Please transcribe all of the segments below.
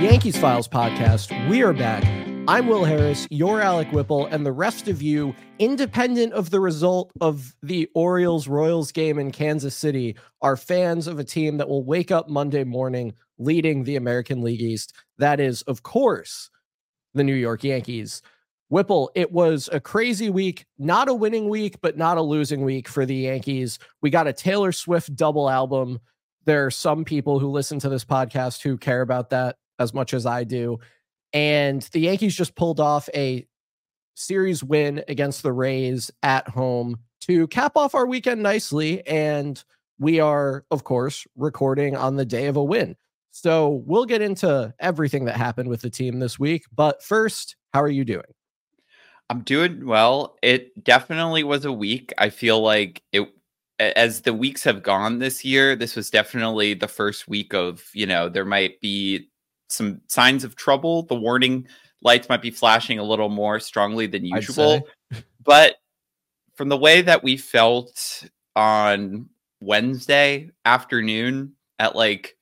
Yankees Files podcast. We are back. I'm Will Harris, you're Alec Whipple, and the rest of you, independent of the result of the Orioles-Royals game in Kansas City, are fans of a team that will wake up Monday morning leading the American League East. That is, of course, the New York Yankees. Whipple, it was a crazy week, not a winning week, but not a losing week for the Yankees. We got a Taylor Swift double album. There are some people who listen to this podcast who care about that as much as I do. And the Yankees just pulled off a series win against the Rays at home to cap off our weekend nicely. And we are, of course, recording on the day of a win. So we'll get into everything that happened with the team this week. But first, how are you doing? I'm doing well. It definitely was a week. I feel like as the weeks have gone this year, this was definitely the first week of, there might be some signs of trouble. The warning lights might be flashing a little more strongly than usual. But from the way that we felt on Wednesday afternoon at like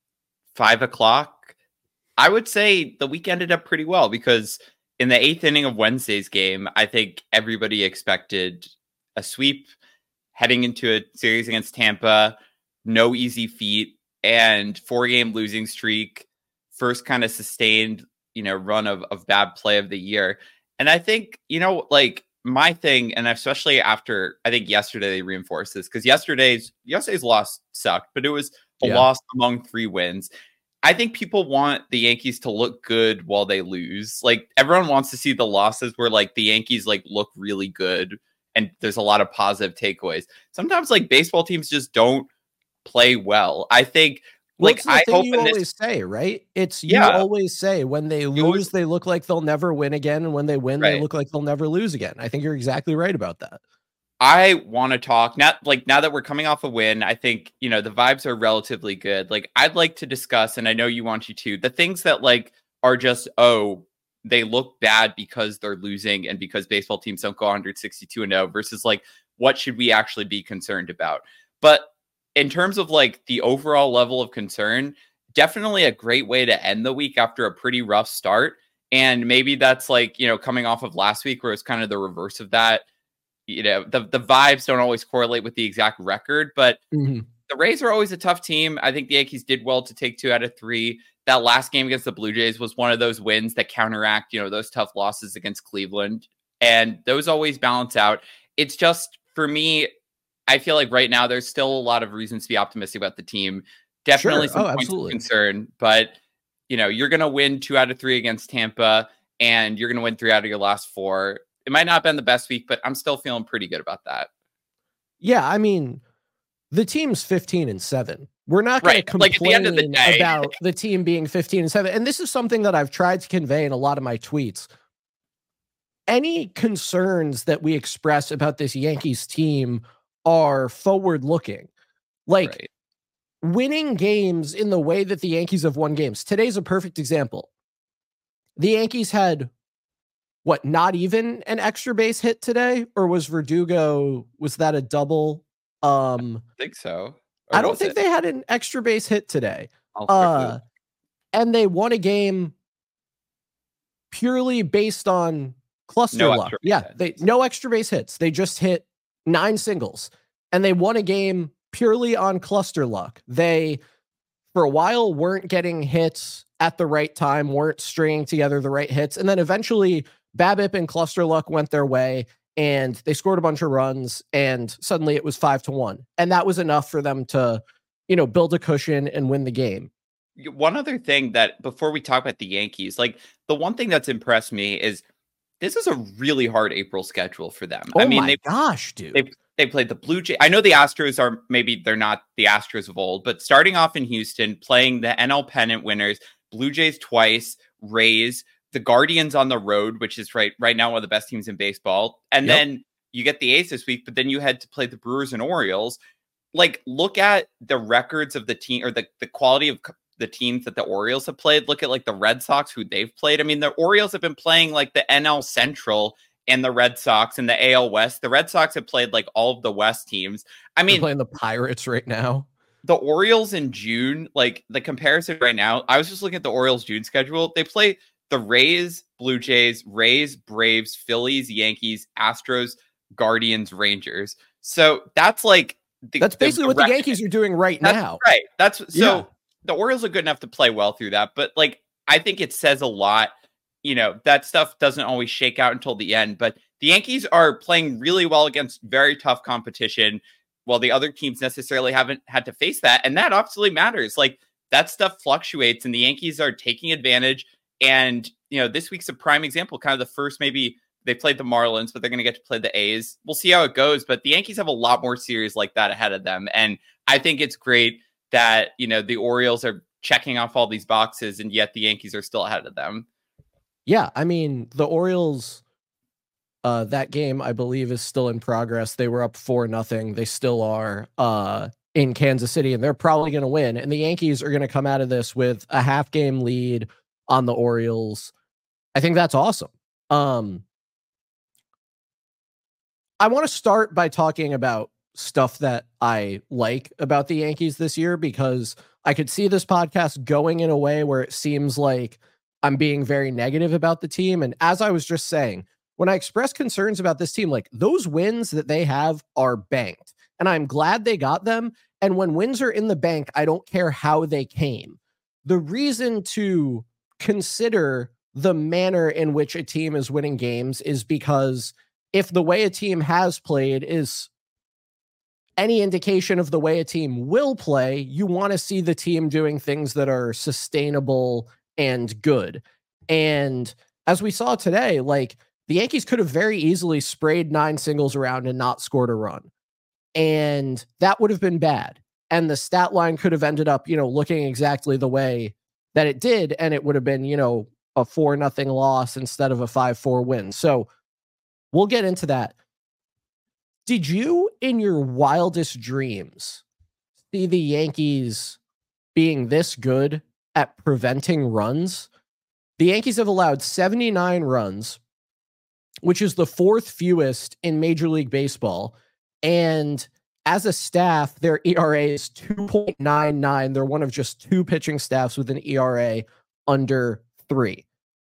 5:00, I would say the week ended up pretty well, because in the 8th inning of Wednesday's game, I think everybody expected a sweep heading into a series against Tampa, no easy feat, and 4-game losing streak. First kind of sustained, run of bad play of the year. And I think, my thing, and especially after, I think yesterday they reinforced this, because yesterday's loss sucked, but it was a loss among 3 wins. I think people want the Yankees to look good while they lose. Like, everyone wants to see the losses where like the Yankees like look really good and there's a lot of positive takeaways. Sometimes like baseball teams just don't play well. I think I hope you always say, right? You always say when they lose, they look like they'll never win again. And when they win, they look like they'll never lose again. I think you're exactly right about that. I want to talk now that we're coming off a win. I think, the vibes are relatively good. Like, I'd like to discuss, and I know you want you to, the things that like are just, they look bad because they're losing and because baseball teams don't go 162-0 versus like, what should we actually be concerned about? But in terms of like the overall level of concern, definitely a great way to end the week after a pretty rough start. And maybe that's like, coming off of last week where it's kind of the reverse of that. The vibes don't always correlate with the exact record, but the Rays are always a tough team. I think the Yankees did well to take 2 out of 3. That last game against the Blue Jays was one of those wins that counteract, those tough losses against Cleveland. And those always balance out. It's just, for me, I feel like right now there's still a lot of reasons to be optimistic about the team. Definitely some points of concern, but you're going to win 2 out of 3 against Tampa, and you're going to win 3 out of your last 4. It might not have been the best week, but I'm still feeling pretty good about that. Yeah, I mean, the team's 15-7. We're not going to complain at the end of the day about the team being 15-7. And this is something that I've tried to convey in a lot of my tweets. Any concerns that we express about this Yankees team are forward-looking. Winning games in the way that the Yankees have won games. Today's a perfect example. The Yankees had, not even an extra base hit today? Or was Verdugo, was that a double? I think so. I don't think they had an extra base hit today. And they won a game purely based on cluster luck. No extra base hits. They just hit 9 singles. And they won a game purely on cluster luck. They, for a while, weren't getting hits at the right time, weren't stringing together the right hits. And then eventually, BABIP and cluster luck went their way, and they scored a bunch of runs, and suddenly it was 5-1. And that was enough for them to, build a cushion and win the game. One other thing that, before we talk about the Yankees, the one thing that's impressed me is this is a really hard April schedule for them. Oh, I mean, gosh, dude. They played the Blue Jays. I know the Astros are, maybe they're not the Astros of old, but starting off in Houston, playing the NL pennant winners, Blue Jays twice, Rays, the Guardians on the road, which is right now one of the best teams in baseball. And then you get the A's this week, but then you had to play the Brewers and Orioles. Look at the records of the team, or the quality of the teams that the Orioles have played. Look at the Red Sox, who they've played. I mean, the Orioles have been playing the NL Central and the Red Sox and the AL West. The Red Sox have played all of the West teams. I mean, they're playing the Pirates right now. the Orioles in June, like the comparison right now, I was just looking at the Orioles June schedule. They play the Rays, Blue Jays, Rays, Braves, Phillies, Yankees, Astros, Guardians, Rangers. So that's like that's basically what the Yankees are doing right now. Right. That's so the Orioles are good enough to play well through that, but like I think it says a lot. You know, that stuff doesn't always shake out until the end, but the Yankees are playing really well against very tough competition, while the other teams necessarily haven't had to face that. And that absolutely matters. Like that stuff fluctuates and the Yankees are taking advantage. And, you know, this week's a prime example, kind of the first, maybe they played the Marlins, but they're going to get to play the A's. We'll see how it goes. But the Yankees have a lot more series like that ahead of them. And I think it's great that, you know, the Orioles are checking off all these boxes and yet the Yankees are still ahead of them. Yeah. I mean, the Orioles, that game, I believe, is still in progress. They were up 4-0. They still are in Kansas City, and they're probably going to win. And the Yankees are going to come out of this with a half-game lead on the Orioles. I think that's awesome. I want to start by talking about stuff that I like about the Yankees this year, because I could see this podcast going in a way where it seems like I'm being very negative about the team. And as I was just saying, when I express concerns about this team, like those wins that they have are banked, and I'm glad they got them. And when wins are in the bank, I don't care how they came. The reason to consider the manner in which a team is winning games is because if the way a team has played is any indication of the way a team will play, you want to see the team doing things that are sustainable and good. And as we saw today, like, the Yankees could have very easily sprayed 9 singles around and not scored a run. And that would have been bad. And the stat line could have ended up, you know, looking exactly the way that it did. And it would have been, you know, a 4-0 loss instead of a 5-4 win. So we'll get into that. Did you, in your wildest dreams, see the Yankees being this good at preventing runs? The Yankees have allowed 79 runs, which is the 4th fewest in Major League Baseball. And as a staff, their ERA is 2.99. They're one of just 2 pitching staffs with an ERA under 3.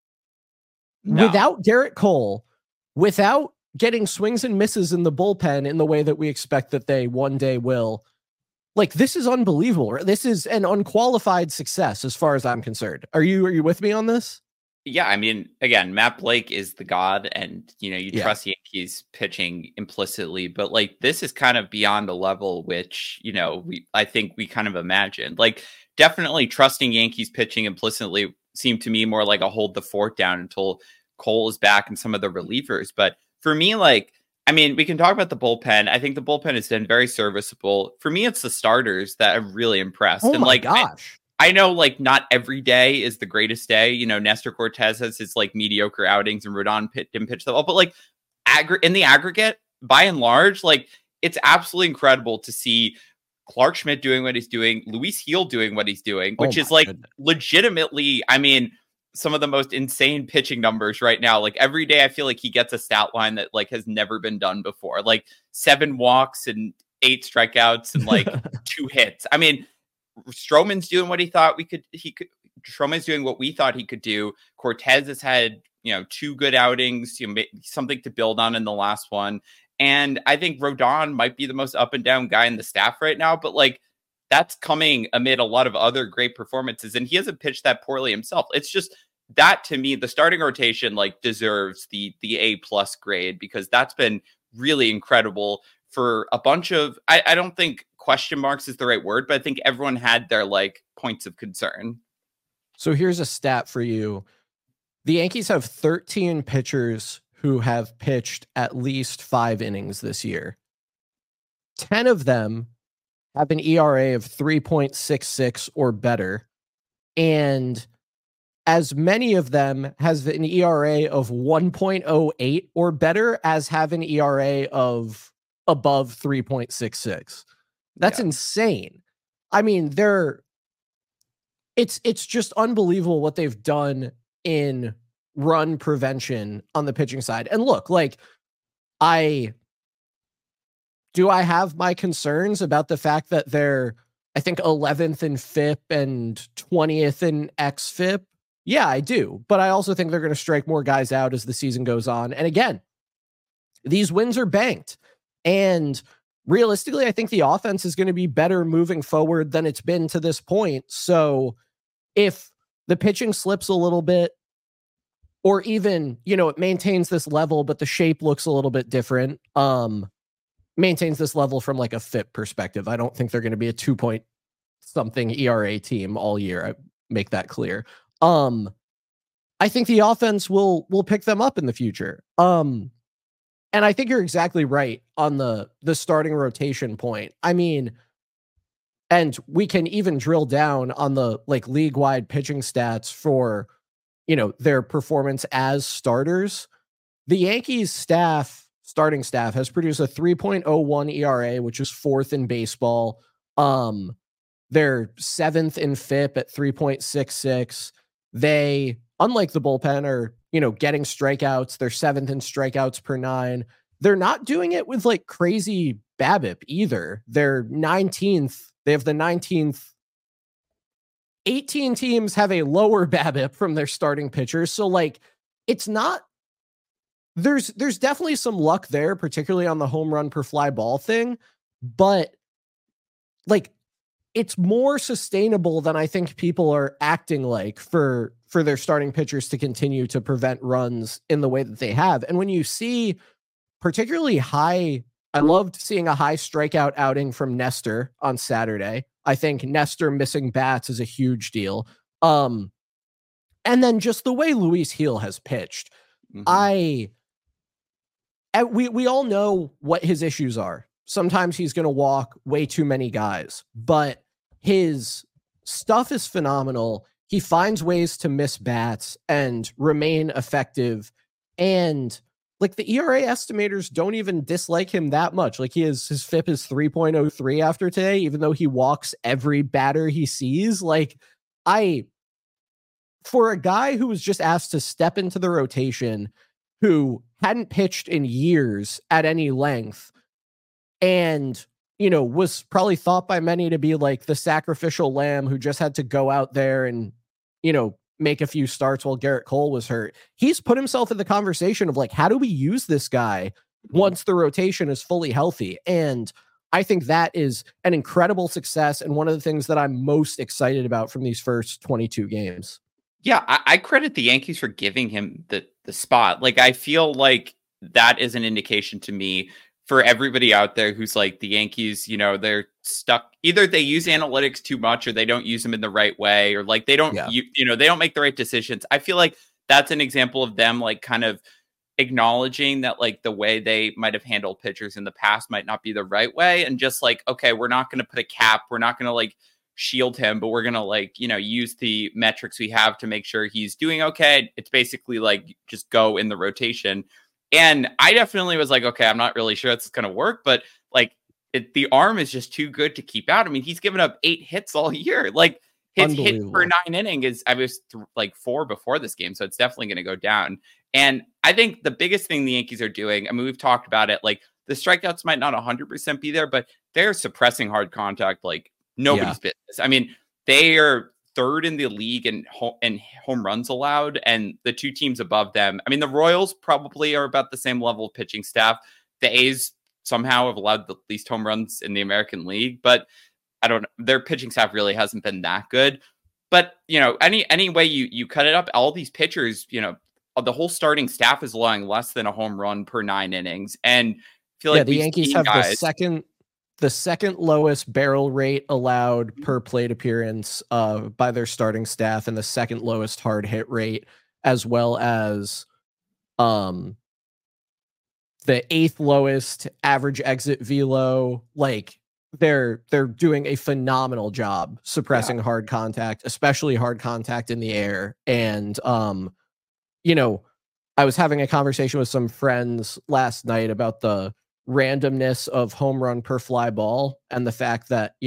No. Without Garrett Cole, without getting swings and misses in the bullpen in the way that we expect that they one day will, like, this is unbelievable. This is an unqualified success as far as I'm concerned. Are you with me on this? Yeah, I mean, again, Matt Blake is the god, and you know, you trust Yankees pitching implicitly, but like this is kind of beyond the level which, you know, I think we kind of imagined. Like, definitely trusting Yankees pitching implicitly seemed to me more like a hold the fort down until Cole is back and some of the relievers. But for me, like, I mean, we can talk about the bullpen. I think the bullpen has been very serviceable. For me, it's the starters that have really impressed. Oh, and my gosh. I know, like, not every day is the greatest day. You know, Nestor Cortez has his, like, mediocre outings and Rodon didn't pitch that well. But, like, in the aggregate, by and large, like, it's absolutely incredible to see Clark Schmidt doing what he's doing, Luis Gil doing what he's doing, which is, like, legitimately, I mean, some of the most insane pitching numbers right now. Like, every day I feel like he gets a stat line that, like, has never been done before. Like, 7 walks and 8 strikeouts and, like, 2 hits. I mean, Stroman's doing what he thought Stroman's doing what we thought he could do. Cortez has had, you know, 2 good outings, you know, something to build on in the last one. And I think Rodon might be the most up and down guy in the staff right now, but like that's coming amid a lot of other great performances. And he hasn't pitched that poorly himself. It's just that, to me, the starting rotation like deserves the A+ grade, because that's been really incredible for a bunch of, I don't think question marks is the right word, but I think everyone had their like points of concern. So here's a stat for you. The Yankees have 13 pitchers who have pitched at least 5 innings this year. 10 of them have an ERA of 3.66 or better. And as many of them has an ERA of 1.08 or better as have an ERA of above 3.66. That's insane. I mean, it's just unbelievable what they've done in run prevention on the pitching side. And look, like, I have my concerns about the fact that they're I think 11th in FIP and 20th in XFIP. Yeah, I do. But I also think they're going to strike more guys out as the season goes on. And again, these wins are banked. And realistically, I think the offense is going to be better moving forward than it's been to this point. So if the pitching slips a little bit, or even, it maintains this level, but the shape looks a little bit different, maintains this level from like a FIP perspective. I don't think they're going to be a 2 something ERA team all year. I make that clear. I think the offense will pick them up in the future. And I think you're exactly right on the starting rotation point. I mean, and we can even drill down on the like league-wide pitching stats for, their performance as starters. The Yankees starting staff has produced a 3.01 ERA, which is 4th in baseball. They're 7th in FIP at 3.66. They, unlike the bullpen, are, getting strikeouts. They're 7th in strikeouts per 9. They're not doing it with like crazy BABIP either. They're 19th. They have the 19th. 18 teams have a lower BABIP from their starting pitchers. So like, it's not, there's definitely some luck there, particularly on the home run per fly ball thing, but like, it's more sustainable than I think people are acting like for their starting pitchers to continue to prevent runs in the way that they have. And when you see particularly high, I loved seeing a high strikeout outing from Nestor on Saturday. I think Nestor missing bats is a huge deal. And then just the way Luis Gil has pitched, we all know what his issues are. Sometimes he's going to walk way too many guys, but his stuff is phenomenal. He finds ways to miss bats and remain effective. And like the ERA estimators don't even dislike him that much. Like his FIP is 3.03 after today, even though he walks every batter he sees. Like for a guy who was just asked to step into the rotation, who hadn't pitched in years at any length, and, was probably thought by many to be like the sacrificial lamb who just had to go out there and, make a few starts while Garrett Cole was hurt. He's put himself in the conversation of like, how do we use this guy once the rotation is fully healthy? And I think that is an incredible success and one of the things that I'm most excited about from these first 22 games. Yeah, I credit the Yankees for giving him the spot. Like, I feel like that is an indication to me for everybody out there who's like the Yankees, they're stuck. Either they use analytics too much or they don't use them in the right way, or like they don't, they don't make the right decisions. I feel like that's an example of them like kind of acknowledging that like the way they might have handled pitchers in the past might not be the right way. And just like, okay, we're not going to put a cap. We're not going to like shield him, but we're going to like, use the metrics we have to make sure he's doing okay. It's basically like just go in the rotation. And I definitely was like, okay, I'm not really sure that's going to work, but like the arm is just too good to keep out. I mean, he's given up 8 hits all year. Like his hit per 9 inning is, I was like 4 before this game. So it's definitely going to go down. And I think the biggest thing the Yankees are doing, I mean, we've talked about it, like the strikeouts might not 100% be there, but they're suppressing hard contact like nobody's business. I mean, they are 3rd in the league in home runs allowed, and the 2 teams above them, I mean, the Royals probably are about the same level of pitching staff. The A's somehow have allowed the least home runs in the American League, but I don't know. Their pitching staff really hasn't been that good. But, any way you cut it up, all these pitchers, the whole starting staff is allowing less than a home run per 9 innings. And I feel like the Yankees have the second lowest barrel rate allowed per plate appearance by their starting staff, and the second lowest hard hit rate, as well as the 8th lowest average exit velo. Like they're doing a phenomenal job suppressing hard contact, especially hard contact in the air. And I was having a conversation with some friends last night about the randomness of home run per fly ball and the fact that,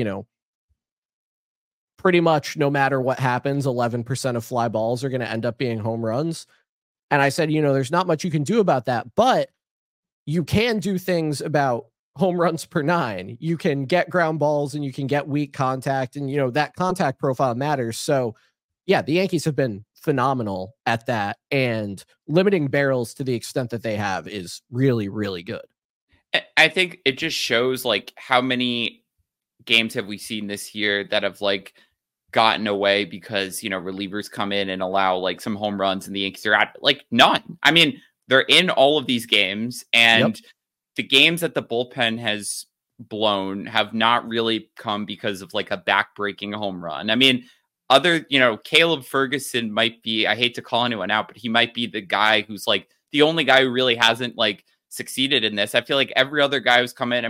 pretty much no matter what happens, 11% of fly balls are going to end up being home runs. And I said, there's not much you can do about that, but you can do things about home runs per 9. You can get ground balls and you can get weak contact, and that contact profile matters. So yeah, the Yankees have been phenomenal at that, and limiting barrels to the extent that they have is really, really good. I think it just shows like how many games have we seen this year that have like gotten away because, relievers come in and allow like some home runs and the Yankees are at like none. I mean, they're in all of these games, and the games that the bullpen has blown have not really come because of like a back-breaking home run. I mean, Caleb Ferguson might be, I hate to call anyone out, but he might be the guy who's like the only guy who really hasn't like succeeded in this. I feel like every other guy who's come in,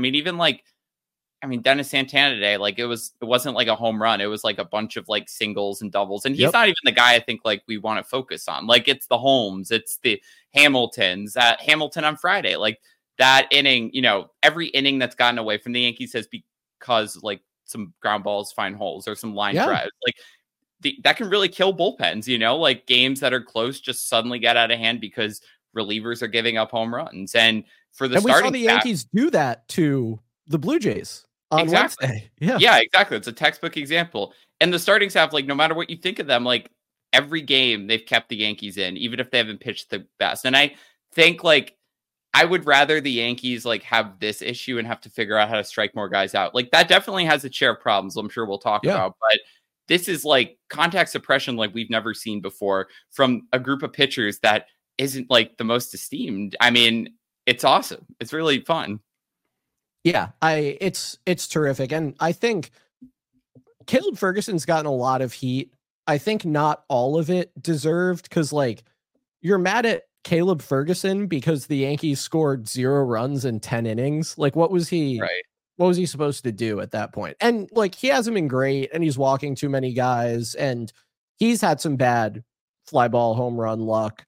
Dennis Santana today, like it wasn't like a home run. It was like a bunch of like singles and doubles. And he's not even the guy I think like we want to focus on. Like it's the Holmes, it's the Hamiltons, Hamilton on Friday. Like that inning, every inning that's gotten away from the Yankees has because like some ground balls find holes or some line drives. Like that can really kill bullpens, like games that are close just suddenly get out of hand because relievers are giving up home runs. And for the starting, we saw the Yankees do that to the Blue Jays on Wednesday. Yeah, exactly. It's a textbook example. And the starting staff, like no matter what you think of them, like every game they've kept the Yankees in, even if they haven't pitched the best. And I think like I would rather the Yankees like have this issue and have to figure out how to strike more guys out. Like that definitely has its share of problems. I'm sure we'll talk about, but this is like contact suppression like we've never seen before from a group of pitchers that isn't like the most esteemed. I mean, it's awesome. It's really fun. Yeah, it's terrific. And I think Caleb Ferguson's gotten a lot of heat. I think not all of it deserved, because like you're mad at Caleb Ferguson because the Yankees scored 0 runs in 10 innings. Like what was he supposed to do at that point? And like he hasn't been great, and he's walking too many guys, and he's had some bad fly ball home run luck.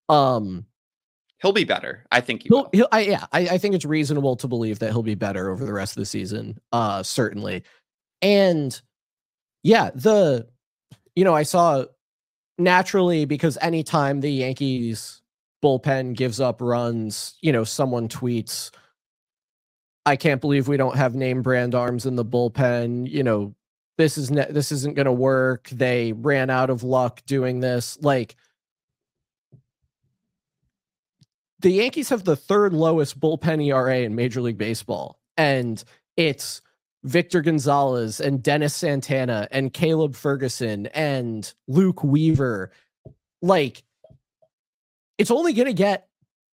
He'll be better. I think I think it's reasonable to believe that he'll be better over the rest of the season. Certainly. And yeah, I saw naturally, because anytime the Yankees bullpen gives up runs, someone tweets, I can't believe we don't have name brand arms in the bullpen. This isn't going to work. They ran out of luck doing this. Like, the Yankees have the 3rd lowest bullpen ERA in Major League Baseball, and it's Victor Gonzalez and Dennis Santana and Caleb Ferguson and Luke Weaver. Like, it's only going to get,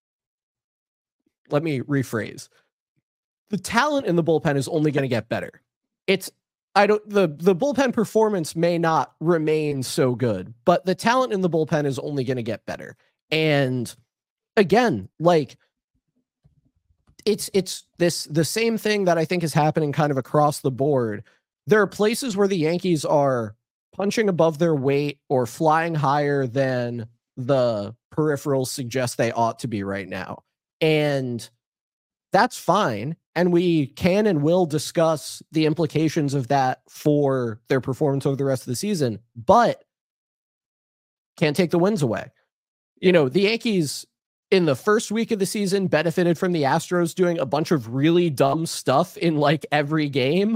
let me rephrase. The talent in the bullpen is only going to get better. The bullpen performance may not remain so good, but the talent in the bullpen is only going to get better. And again, like it's the same thing that I think is happening kind of across the board. There are places where the Yankees are punching above their weight or flying higher than the peripherals suggest they ought to be right now. And that's fine. And we can and will discuss the implications of that for their performance over the rest of the season, but can't take the wins away. The Yankees in the first week of the season benefited from the Astros doing a bunch of really dumb stuff in like every game.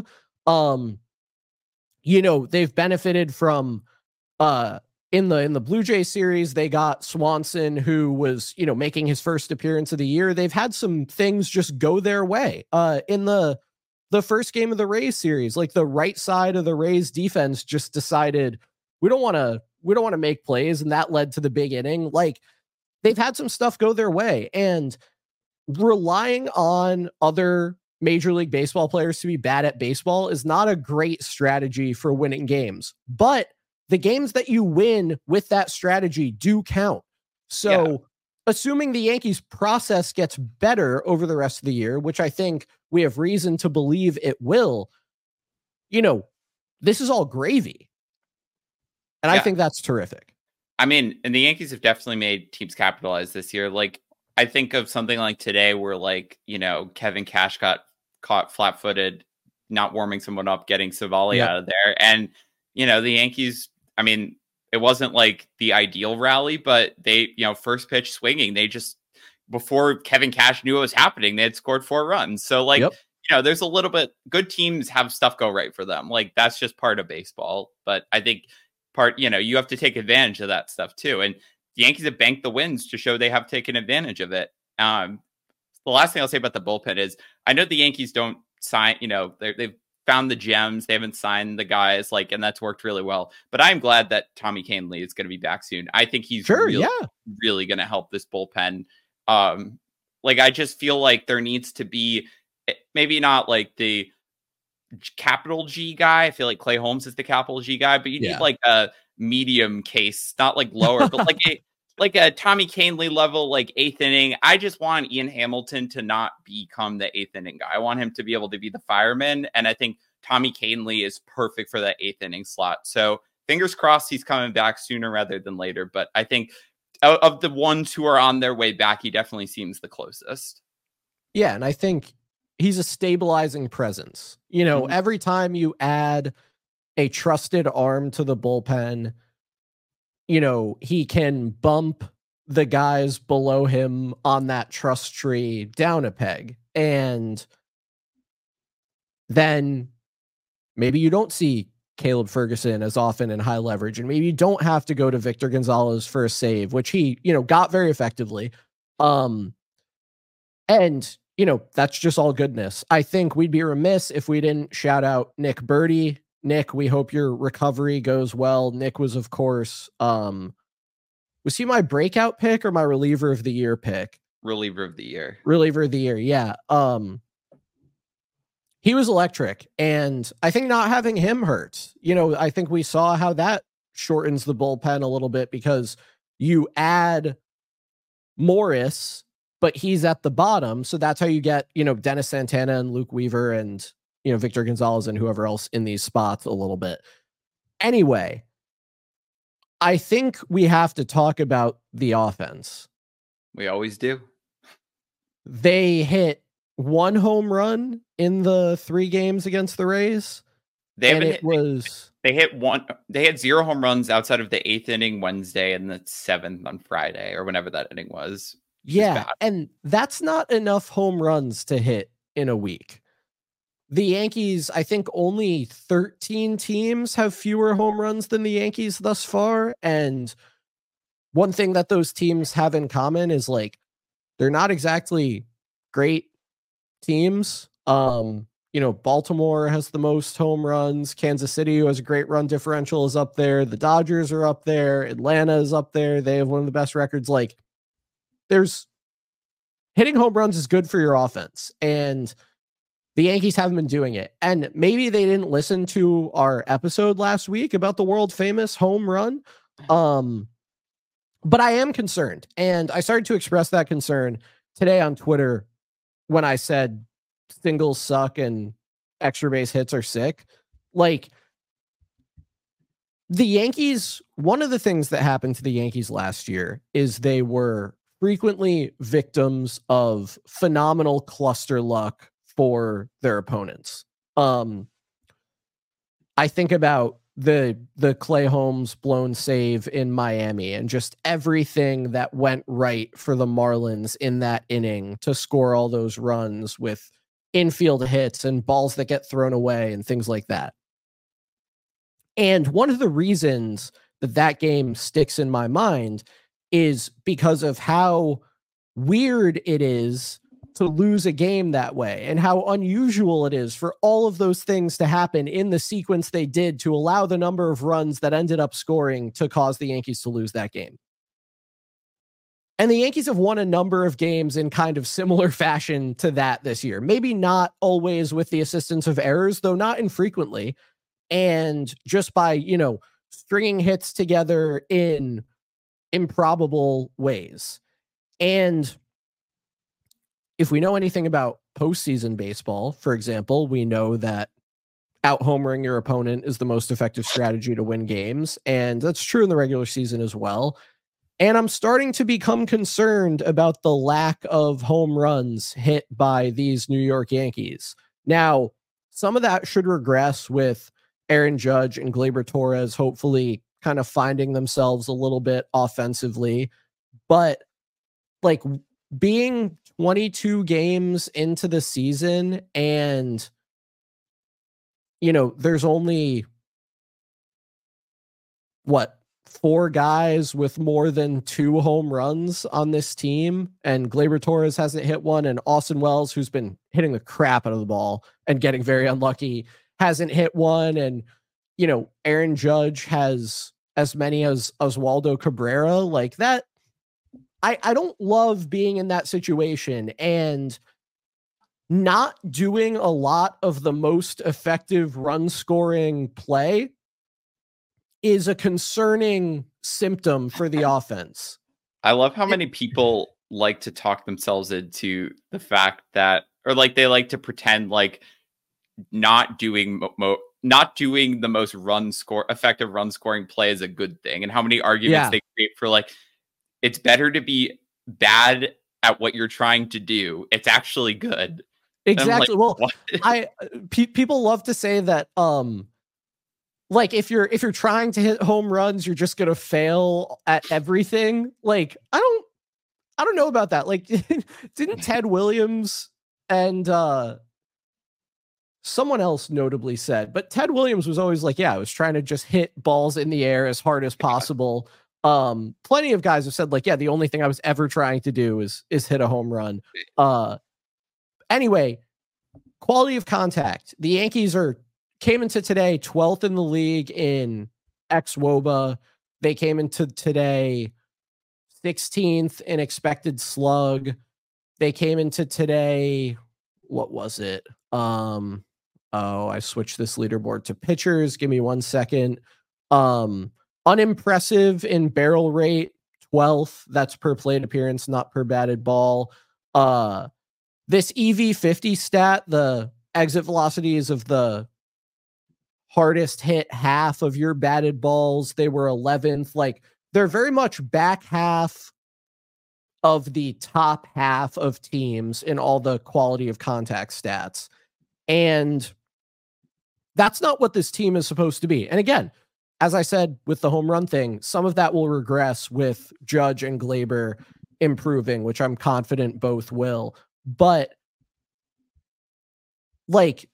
They've benefited from in the Blue Jay series, they got Swanson, who was, making his first appearance of the year. They've had some things just go their way. In the first game of the Rays series, like the right side of the Rays defense just decided we don't want to make plays, and that led to the big inning. Like, they've had some stuff go their way, and relying on other Major League Baseball players to be bad at baseball is not a great strategy for winning games. But the games that you win with that strategy do count. So assuming the Yankees process gets better over the rest of the year, which I think we have reason to believe it will, this is all gravy. And I think that's terrific. I mean, and the Yankees have definitely made teams capitalize this year. Like, I think of something like today where, like, Kevin Cash got caught flat-footed, not warming someone up, getting Savali out of there. And, the Yankees, I mean, it wasn't like the ideal rally, but they, first pitch swinging, they just, before Kevin Cash knew what was happening, they had scored 4 runs. So, like, you know, there's a little bit, good teams have stuff go right for them. Like, that's just part of baseball. But I think you know, you have to take advantage of that stuff too. And the Yankees have banked the wins to show they have taken advantage of it. The last thing I'll say about the bullpen is, I know the Yankees don't sign, you know, they've found the gems. They haven't signed the guys, like, and that's worked really well. But I'm glad that Tommy Kahnle is going to be back soon. I think he's really going to help this bullpen. Like, I just feel like there needs to be, maybe not like the capital G guy. I feel like Clay Holmes is the capital G guy, but you need like a medium case, not like lower, but like a Tommy Kahnle level, like 8th inning. I just want Ian Hamilton to not become the 8th inning guy. I want him to be able to be the fireman. And I think Tommy Kahnle is perfect for that 8th inning slot. So fingers crossed he's coming back sooner rather than later. But I think of the ones who are on their way back, he definitely seems the closest. Yeah. And I think he's a stabilizing presence. You know, every time you add a trusted arm to the bullpen, you know, he can bump the guys below him on that trust tree down a peg. And then maybe you don't see Caleb Ferguson as often in high leverage, and maybe you don't have to go to Victor Gonzalez for a save, which he, you know, got very effectively. And, you know, that's just all goodness. I think we'd be remiss if we didn't shout out Nick Birdie. Nick, we hope your recovery goes well. Nick was, of course, was he my breakout pick or my reliever of the year pick? Reliever of the year. Reliever of the year, yeah. He was electric, and I think not having him hurts. You know, I think we saw how that shortens the bullpen a little bit, because you add Morris, but he's at the bottom. So that's how you get, you know, Dennis Santana and Luke Weaver and, you know, Victor Gonzalez and whoever else in these spots a little bit. Anyway, I think we have to talk about the offense. We always do. They hit 1 home run in the 3 games against the Rays. They had 0 home runs outside of the 8th inning Wednesday and the 7th on Friday, or whenever that inning was. Yeah, and that's not enough home runs to hit in a week. The Yankees, I think only 13 teams have fewer home runs than the Yankees thus far. And one thing that those teams have in common is, like, they're not exactly great teams. You know, Baltimore has the most home runs. Kansas City, who has a great run differential, is up there. The Dodgers are up there. Atlanta is up there. They have one of the best records. Like, there's hitting home runs is good for your offense, and the Yankees haven't been doing it. And maybe they didn't listen to our episode last week about the world famous home run. But I am concerned, and I started to express that concern today on Twitter when I said singles suck and extra base hits are sick. Like, the Yankees, one of the things that happened to the Yankees last year is they were frequently victims of phenomenal cluster luck for their opponents. I think about the Clay Holmes blown save in Miami and just everything that went right for the Marlins in that inning to score all those runs with infield hits and balls that get thrown away and things like that. And one of the reasons that game sticks in my mind is because of how weird it is to lose a game that way, and how unusual it is for all of those things to happen in the sequence they did to allow the number of runs that ended up scoring to cause the Yankees to lose that game. And the Yankees have won a number of games in kind of similar fashion to that this year. Maybe not always with the assistance of errors, though not infrequently. And just by, you know, stringing hits together in improbable ways. And if we know anything about postseason baseball, for example, we know that out-homering your opponent is the most effective strategy to win games. And that's true in the regular season as well. And I'm starting to become concerned about the lack of home runs hit by these New York Yankees. Now, some of that should regress with Aaron Judge and Gleyber Torres hopefully kind of finding themselves a little bit offensively. But, like, being 22 games into the season and, there's only what, 4 guys with more than 2 home runs on this team, and Gleyber Torres hasn't hit one, and Austin Wells, who's been hitting the crap out of the ball and getting very unlucky, hasn't hit one, and Aaron Judge has as many as Oswaldo Cabrera. Like that, I don't love being in that situation, and not doing a lot of the most effective run scoring play is a concerning symptom for the offense. I love how many people like to talk themselves into the fact that, or like they like to pretend like not doing the most effective run scoring play is a good thing, and how many arguments they create for like it's better to be bad at what you're trying to do. It's actually good. Exactly. Like, well, people love to say that like if you're trying to hit home runs, you're just gonna fail at everything. Like I don't know about that. Like didn't Ted Williams and someone else notably said, but Ted Williams was always like, yeah, I was trying to just hit balls in the air as hard as possible. Plenty of guys have said like, yeah, the only thing I was ever trying to do is hit a home run. Anyway, quality of contact. The Yankees came into today 12th in the league in xwOBA. They came into today 16th in expected slug. They came into today, what was it? I switched this leaderboard to pitchers. Give me 1 second. Unimpressive in barrel rate, 12th. That's per plate appearance, not per batted ball. This EV50 stat, the exit velocities of the hardest hit half of your batted balls, they were 11th. Like they're very much back half of the top half of teams in all the quality of contact stats. And that's not what this team is supposed to be. And again, as I said, with the home run thing, some of that will regress with Judge and Gleyber improving, which I'm confident both will. But like,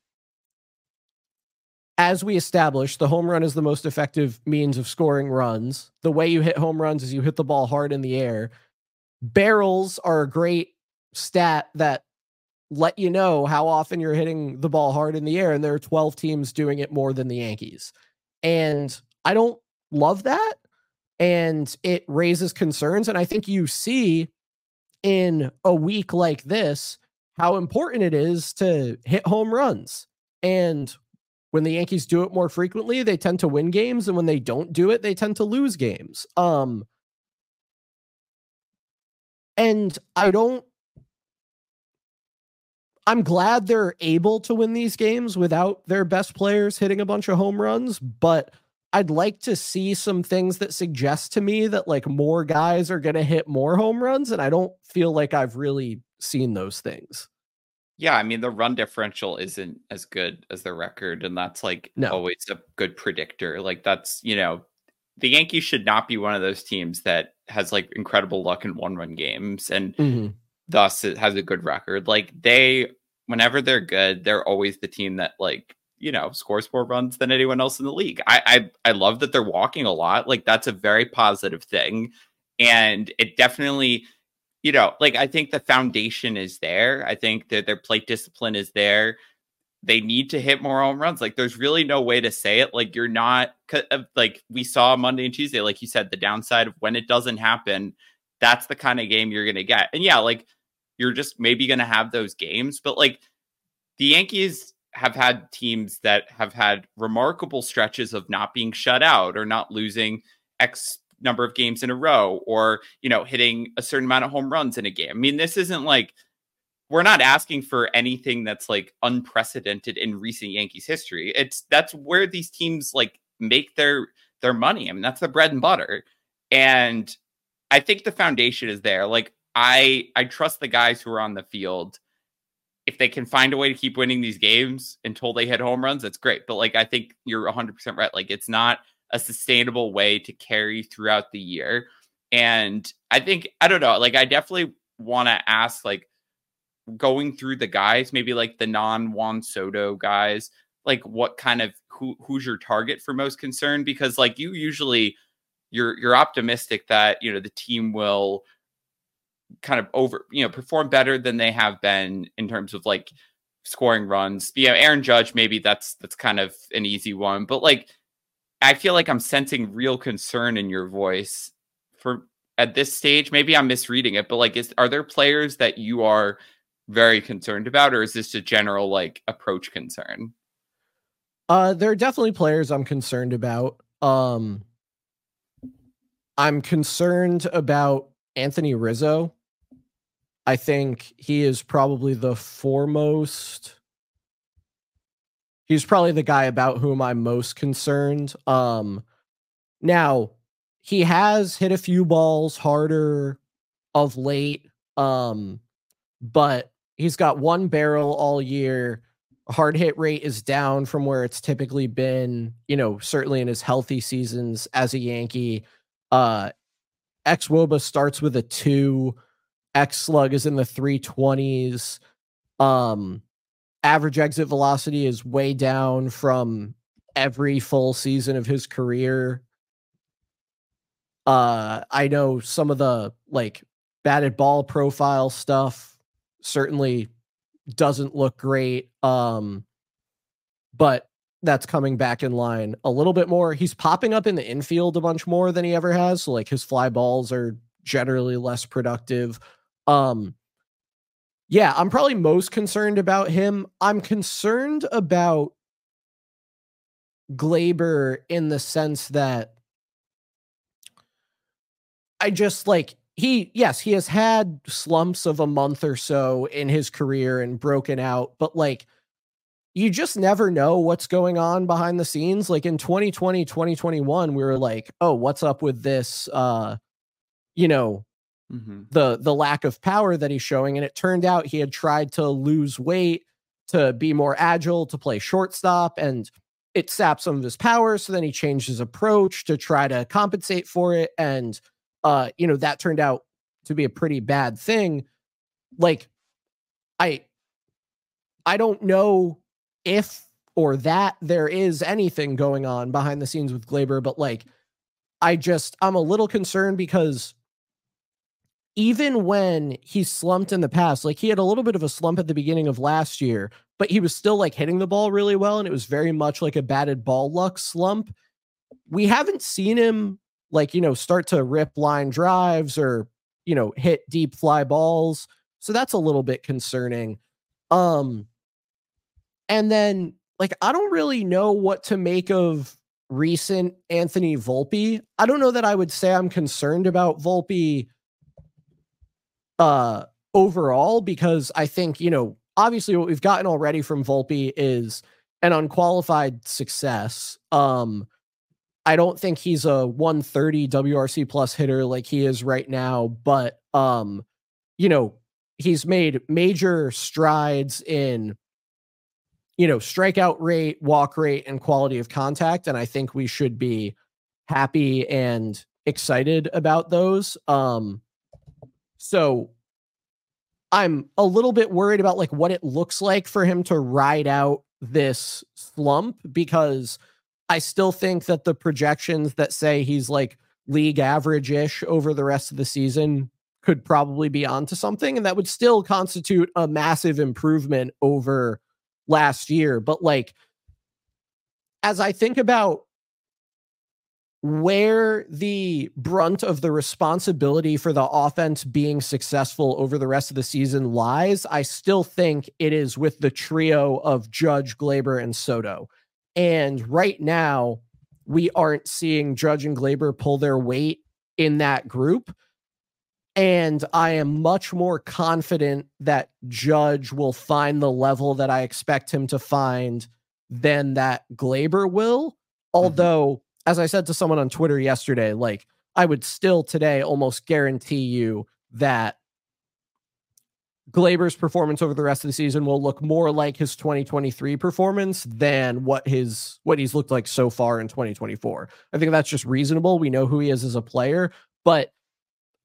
as we established, the home run is the most effective means of scoring runs. The way you hit home runs is you hit the ball hard in the air. Barrels are a great stat that let you know how often you're hitting the ball hard in the air, and there are 12 teams doing it more than the Yankees. And I don't love that, and it raises concerns. And I think you see in a week like this how important it is to hit home runs. And when the Yankees do it more frequently, they tend to win games, and when they don't do it, they tend to lose games. And I'm glad they're able to win these games without their best players hitting a bunch of home runs, but I'd like to see some things that suggest to me that like more guys are going to hit more home runs. And I don't feel like I've really seen those things. Yeah. I mean, the run differential isn't as good as the record. And that's like always a good predictor. Like that's, the Yankees should not be one of those teams that has like incredible luck in 1-run games. And thus it has a good record. Like whenever they're good, they're always the team that like, scores more runs than anyone else in the league. I love that they're walking a lot. Like that's a very positive thing. And it definitely, like I think the foundation is there. I think that their plate discipline is there. They need to hit more home runs. Like there's really no way to say it. Like you're not like we saw Monday and Tuesday, like you said, the downside of when it doesn't happen, that's the kind of game you're going to get. And yeah, like you're just maybe going to have those games, but like the Yankees have had teams that have had remarkable stretches of not being shut out or not losing X number of games in a row or, hitting a certain amount of home runs in a game. I mean, this isn't like, we're not asking for anything that's like unprecedented in recent Yankees history. That's where these teams like make their money. I mean, that's the bread and butter. And I think the foundation is there. Like I trust the guys who are on the field. If they can find a way to keep winning these games until they hit home runs, that's great. But like, I think you're 100% right. Like it's not a sustainable way to carry throughout the year. And I think, I don't know, like I definitely want to ask, like, going through the guys, maybe like the non-Juan Soto guys, like what kind of who's your target for most concern? Because like you usually you're optimistic that, you know, the team will kind of perform better than they have been in terms of like scoring runs. Yeah, Aaron Judge, maybe that's kind of an easy one, but like I feel like I'm sensing real concern in your voice for at this stage. Maybe I'm misreading it, but like are there players that you are very concerned about, or is this a general like approach concern? There are definitely players I'm concerned about. I'm concerned about Anthony Rizzo. I think he is probably the foremost. He's probably the guy about whom I'm most concerned. Now he has hit a few balls harder of late. But he's got one barrel all year. Hard hit rate is down from where it's typically been, you know, certainly in his healthy seasons as a Yankee. xwOBA starts with a 2. X slug is in the 320s. Average exit velocity is way down from every full season of his career. I know some of the like batted ball profile stuff certainly doesn't look great. But that's coming back in line a little bit more. He's popping up in the infield a bunch more than he ever has. So like his fly balls are generally less productive. Yeah, I'm probably most concerned about him. I'm concerned about Gleyber in the sense that I just like he has had slumps of a month or so in his career and broken out, but like you just never know what's going on behind the scenes. Like in 2020, 2021, we were like, oh, what's up with this? The lack of power that he's showing. And it turned out he had tried to lose weight to be more agile, to play shortstop, and it sapped some of his power. So then he changed his approach to try to compensate for it. And, that turned out to be a pretty bad thing. Like, I don't know if or that there is anything going on behind the scenes with Gleyber, but like, I'm a little concerned because even when he slumped in the past, like he had a little bit of a slump at the beginning of last year, but he was still like hitting the ball really well. And it was very much like a batted ball luck slump. We haven't seen him like, start to rip line drives or, hit deep fly balls. So that's a little bit concerning. And then like, I don't really know what to make of recent Anthony Volpe. I don't know that I would say I'm concerned about Volpe overall, because I think, obviously what we've gotten already from Volpe is an unqualified success. I don't think he's a 130 WRC plus hitter like he is right now, but he's made major strides in strikeout rate, walk rate, and quality of contact, and I think we should be happy and excited about those. So I'm a little bit worried about like what it looks like for him to ride out this slump, because I still think that the projections that say he's like league average-ish over the rest of the season could probably be onto something, and that would still constitute a massive improvement over last year. But like, as I think about where the brunt of the responsibility for the offense being successful over the rest of the season lies, I still think it is with the trio of Judge, Gleyber, and Soto. And right now, we aren't seeing Judge and Gleyber pull their weight in that group. And I am much more confident that Judge will find the level that I expect him to find than that Gleyber will. Although, as I said to someone on Twitter yesterday, like I would still today almost guarantee you that Gleyber's performance over the rest of the season will look more like his 2023 performance than what he's looked like so far in 2024. I think that's just reasonable. We know who he is as a player, but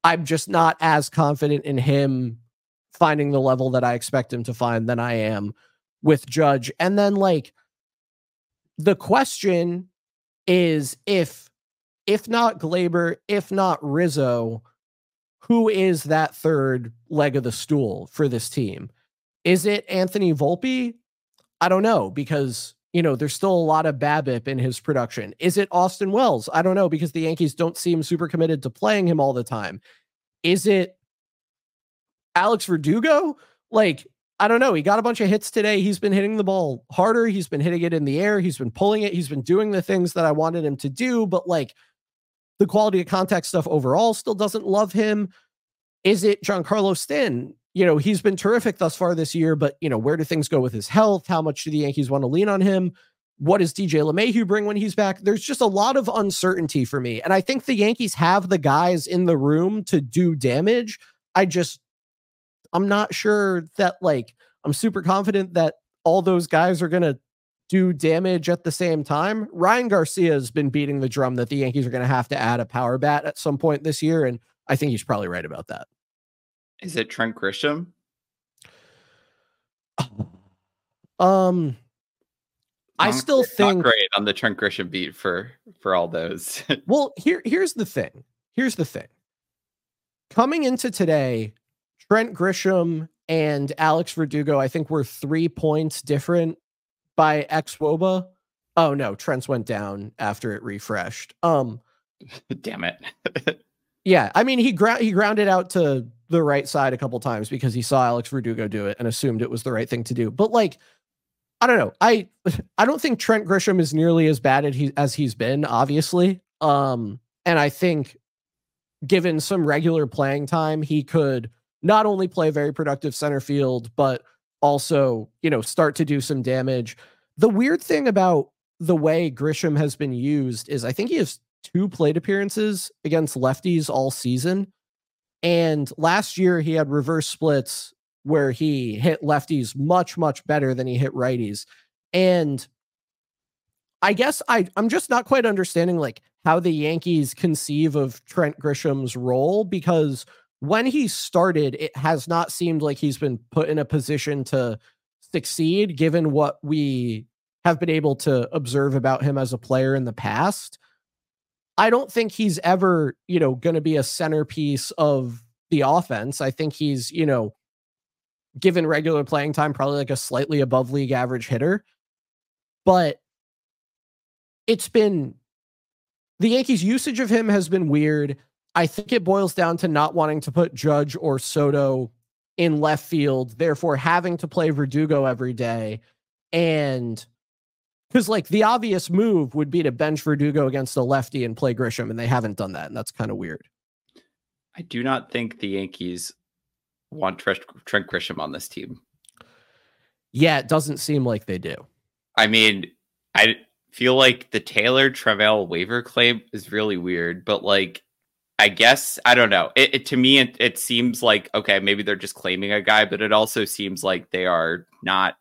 I'm just not as confident in him finding the level that I expect him to find than I am with Judge. And then like the question is if not Glaber, if not Rizzo, who is that third leg of the stool for this team? Is it Anthony Volpe? I don't know, because, you know, there's still a lot of BABIP in his production. Is it Austin Wells? I don't know, because the Yankees don't seem super committed to playing him all the time. Is it Alex Verdugo? Like, I don't know. He got a bunch of hits today. He's been hitting the ball harder. He's been hitting it in the air. He's been pulling it. He's been doing the things that I wanted him to do, but like the quality of contact stuff overall still doesn't love him. Is it Giancarlo Stanton? You know, he's been terrific thus far this year, but you know, where do things go with his health? How much do the Yankees want to lean on him? What does DJ LeMahieu bring when he's back? There's just a lot of uncertainty for me. And I think the Yankees have the guys in the room to do damage. I'm not sure that like, I'm super confident that all those guys are going to do damage at the same time. Ryan Garcia has been beating the drum that the Yankees are going to have to add a power bat at some point this year. And I think he's probably right about that. Is it Trent Grisham? I still think not great on the Trent Grisham beat for all those. Well, here's the thing. Coming into today, Trent Grisham and Alex Verdugo, I think, were 3 points different by xwOBA. Oh no, Trent's went down after it refreshed. Damn it. Yeah, I mean he grounded out to the right side a couple times because he saw Alex Verdugo do it and assumed it was the right thing to do. But like, I don't know. I don't think Trent Grisham is nearly as bad as he's been, obviously. And I think given some regular playing time, he could not only play very productive center field, but also, you know, start to do some damage. The weird thing about the way Grisham has been used is I think he has 2 plate appearances against lefties all season. And last year he had reverse splits where he hit lefties much, much better than he hit righties. And I guess I'm just not quite understanding like how the Yankees conceive of Trent Grisham's role, because when he started, it has not seemed like he's been put in a position to succeed given what we have been able to observe about him as a player in the past. I don't think he's ever, you know, going to be a centerpiece of the offense. I think he's, you know, given regular playing time, probably like a slightly above league average hitter. But it's been, the Yankees' usage of him has been weird. I think it boils down to not wanting to put Judge or Soto in left field, therefore having to play Verdugo every day. And because like the obvious move would be to bench Verdugo against a lefty and play Grisham, and they haven't done that. And that's kind of weird. I do not think the Yankees want Trent Grisham on this team. Yeah, it doesn't seem like they do. I mean, I feel like the Taylor Trammell waiver claim is really weird, but like, I guess, I don't know. To me, it seems like, okay, maybe they're just claiming a guy, but it also seems like they are not,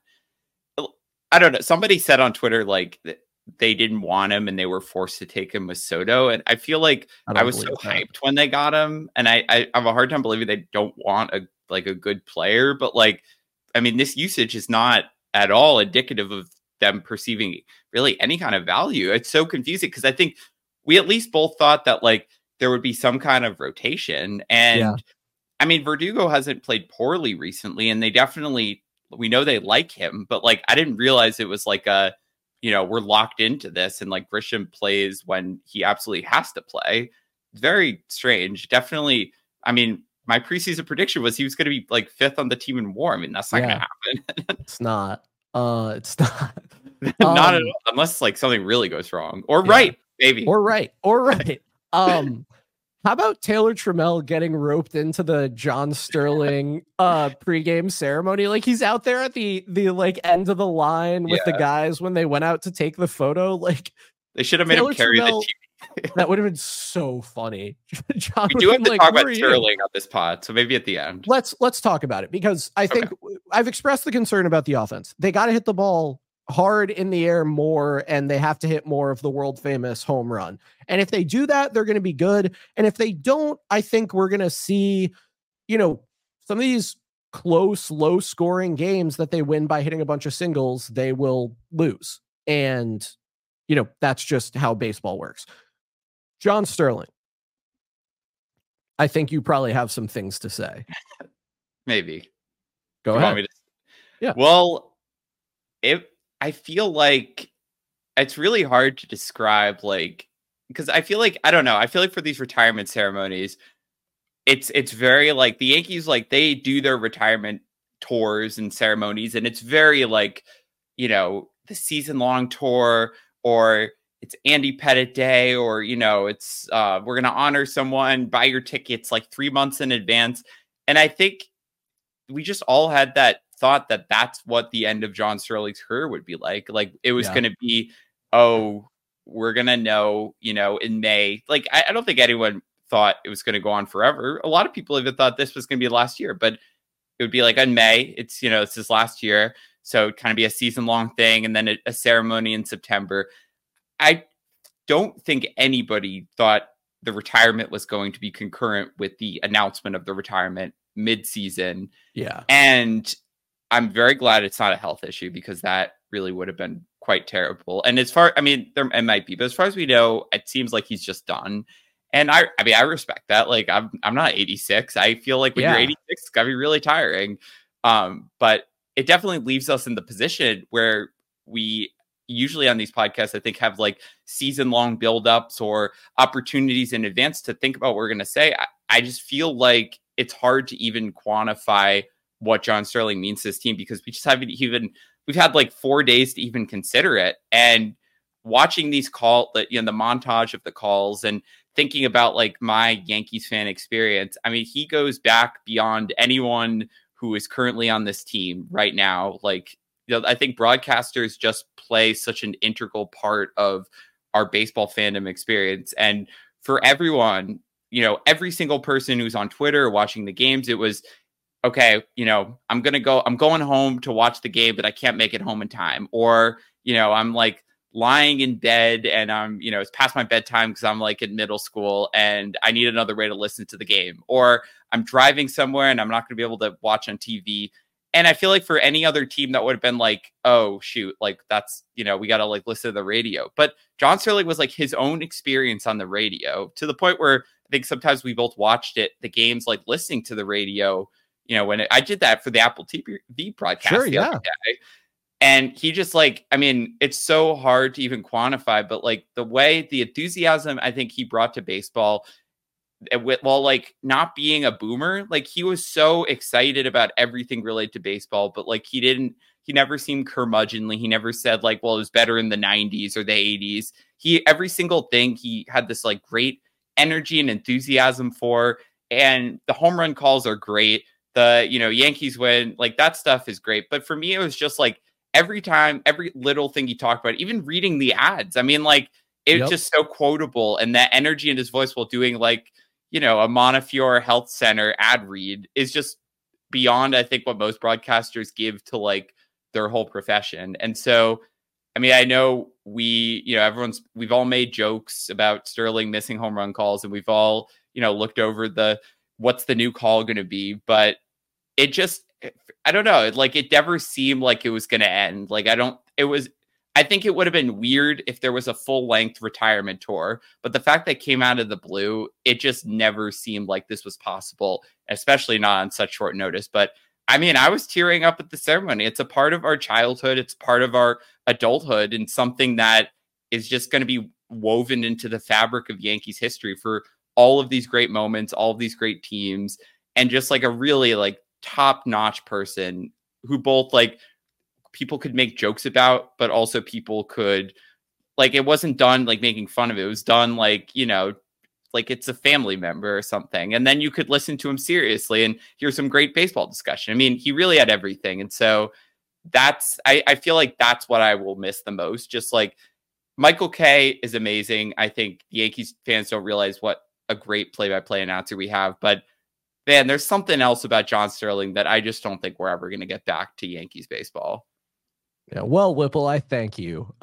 I don't know. Somebody said on Twitter, like, they didn't want him and they were forced to take him with Soto. And I feel like I was so hyped when they got him. And I have a hard time believing they don't want a good player. But like, I mean, this usage is not at all indicative of them perceiving really any kind of value. It's so confusing because I think we at least both thought that like there would be some kind of rotation. And yeah. I mean, Verdugo hasn't played poorly recently, and they definitely, we know they like him, but like, I didn't realize it was like a, you know, we're locked into this and like Grisham plays when he absolutely has to play. Very strange. Definitely. I mean, my preseason prediction was he was going to be like 5th on the team in WAR. I mean, that's not going to happen. It's not. It's not. Not at all, unless like something really goes wrong. Or right, maybe. Or right. How about Taylor Trammell getting roped into the John Sterling pregame ceremony? Like he's out there at the like end of the line with the guys when they went out to take the photo. Like they should have made him carry the TV. That would have been so funny. John, we do have to talk about Sterling on this pod, so maybe at the end. Let's talk about it, because I think I've expressed the concern about the offense. They got to hit the ball hard in the air more, and they have to hit more of the world famous home run. And if they do that, they're going to be good. And if they don't, I think we're going to see, some of these close, low scoring games that they win by hitting a bunch of singles, they will lose. And, that's just how baseball works. John Sterling, I think you probably have some things to say. Maybe. Go ahead. Yeah. Well, I feel like it's really hard to describe, because I feel like, I don't know, I feel like for these retirement ceremonies, it's very like the Yankees, like they do their retirement tours and ceremonies, and it's very the season long tour, or it's Andy Pettitte Day, or it's we're going to honor someone, buy your tickets like 3 months in advance. And I think we just all had that thought that that's what the end of John Sterling's career would be like it was going to be, we're going to know, in May. I don't think anyone thought it was going to go on forever. A lot of people even thought this was going to be last year, but it would be in May. It's, it's his last year. So it'd kind of be a season long thing, and then a ceremony in September. I don't think anybody thought the retirement was going to be concurrent with the announcement of the retirement mid-season. Yeah. And I'm very glad it's not a health issue, because that really would have been quite terrible. And there it might be, but as far as we know, it seems like he's just done. And I respect that. I'm not 86. I feel like when you're 86, it's gotta be really tiring. But it definitely leaves us in the position where we usually on these podcasts, I think, have season long buildups or opportunities in advance to think about what we're going to say. I just feel like it's hard to even quantify what John Sterling means to this team, because we just haven't we've had 4 days to even consider it. And watching these the montage of the calls and thinking about my Yankees fan experience, he goes back beyond anyone who is currently on this team right now. I think broadcasters just play such an integral part of our baseball fandom experience. And for everyone, every single person who's on Twitter watching the games, it was, okay, I'm going home to watch the game, but I can't make it home in time. Or, I'm lying in bed and I'm, it's past my bedtime because I'm in middle school and I need another way to listen to the game. Or I'm driving somewhere and I'm not going to be able to watch on TV. And I feel like for any other team that would have been oh shoot, that's, we got to listen to the radio. But John Sterling was his own experience on the radio, to the point where I think sometimes we both watched the games, listening to the radio, when I did that for the Apple TV broadcast. Sure, yeah. Other day. And he just it's so hard to even quantify, but the way, the enthusiasm I think he brought to baseball, while not being a boomer, he was so excited about everything related to baseball, but he never seemed curmudgeonly. He never said well, it was better in the 90s or the 80s. Every single thing he had this great energy and enthusiasm for. And the home run calls are great. The, Yankees win, that stuff is great. But for me, it was just every time, every little thing he talked about, even reading the ads. It's just so quotable, and that energy in his voice while doing a Montefiore Health Center ad read is just beyond, I think, what most broadcasters give to their whole profession. And so, I know we've all made jokes about Sterling missing home run calls, and we've all, looked over what's the new call going to be, but it just, I don't know. It never seemed like it was going to end. I think it would have been weird if there was a full length retirement tour, but the fact that it came out of the blue, it just never seemed like this was possible, especially not on such short notice. But I was tearing up at the ceremony. It's a part of our childhood. It's part of our adulthood, and something that is just going to be woven into the fabric of Yankees history for all of these great moments, all of these great teams, and just a really top-notch person who both people could make jokes about, but also people could it wasn't done making fun of it. It was done it's a family member or something. And then you could listen to him seriously and hear some great baseball discussion. He really had everything. And so I feel like that's what I will miss the most. Just Michael Kay is amazing. I think Yankees fans don't realize what a great play-by-play announcer we have, but man, there's something else about John Sterling that I just don't think we're ever going to get back to Yankees baseball. Yeah, well, Whipple, I thank you.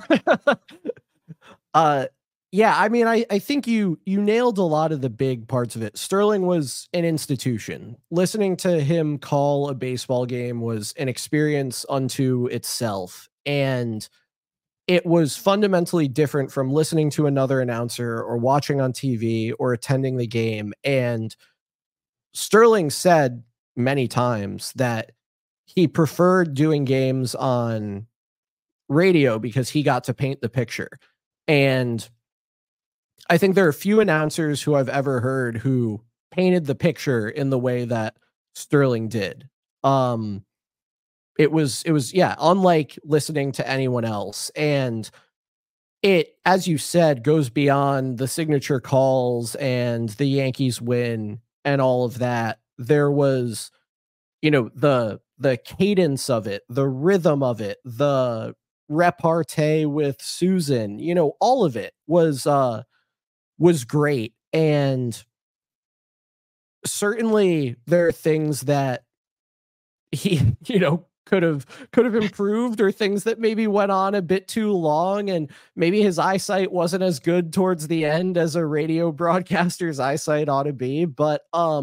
Uh, yeah, I mean, I think you nailed a lot of the big parts of it. Sterling was an institution. Listening to him call a baseball game was an experience unto itself, and it was fundamentally different from listening to another announcer or watching on TV or attending the game. And Sterling said many times that he preferred doing games on radio because he got to paint the picture. And I think there are a few announcers who I've ever heard who painted the picture in the way that Sterling did. Um, it was yeah, unlike listening to anyone else. And it, as you said, goes beyond the signature calls and the Yankees win and all of that. There was, the cadence of it, the rhythm of it, the repartee with Susan, all of it was great. And certainly there are things that he, could have improved, or things that maybe went on a bit too long, and maybe his eyesight wasn't as good towards the end as a radio broadcaster's eyesight ought to be. But